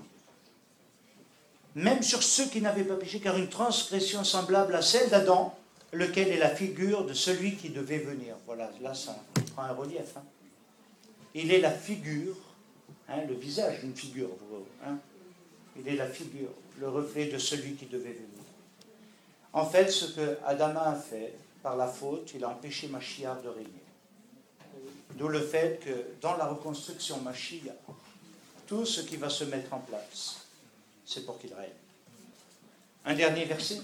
Même sur ceux qui n'avaient pas péché, car une transgression semblable à celle d'Adam, lequel est la figure de celui qui devait venir. Voilà, là ça prend un relief. Hein. Il est la figure, le visage d'une figure. Il est la figure, le reflet de celui qui devait venir. En fait, ce que Adama a fait, par la faute, il a empêché Mashiach de régner. D'où le fait que dans la reconstruction Mashiach, tout ce qui va se mettre en place, c'est pour qu'il règne. Un dernier verset.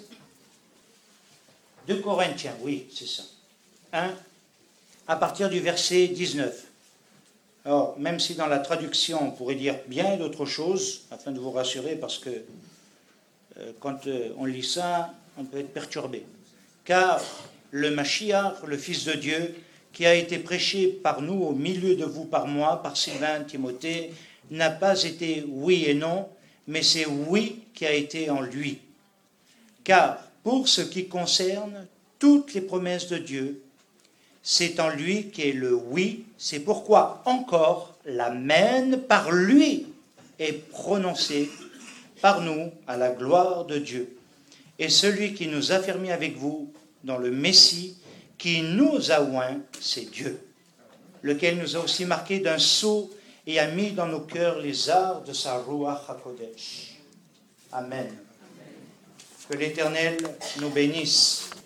2 Corinthiens, oui, c'est ça. 1, à partir du verset 19. Alors, même si dans la traduction, on pourrait dire bien d'autres choses, afin de vous rassurer, parce que quand on lit ça, on peut être perturbé. Car le Mashiach, le Fils de Dieu, qui a été prêché par nous au milieu de vous par moi, par Sylvain, Timothée, n'a pas été oui et non, mais c'est oui qui a été en lui. Car pour ce qui concerne toutes les promesses de Dieu, c'est en lui qui est le oui, c'est pourquoi encore l'amen par lui est prononcé par nous à la gloire de Dieu. Et celui qui nous a fermés avec vous dans le Messie, qui nous a oints, c'est Dieu, lequel nous a aussi marqués d'un sceau et a mis dans nos cœurs les arts de sa Ruach HaKodesh. Amen. Que l'Éternel nous bénisse.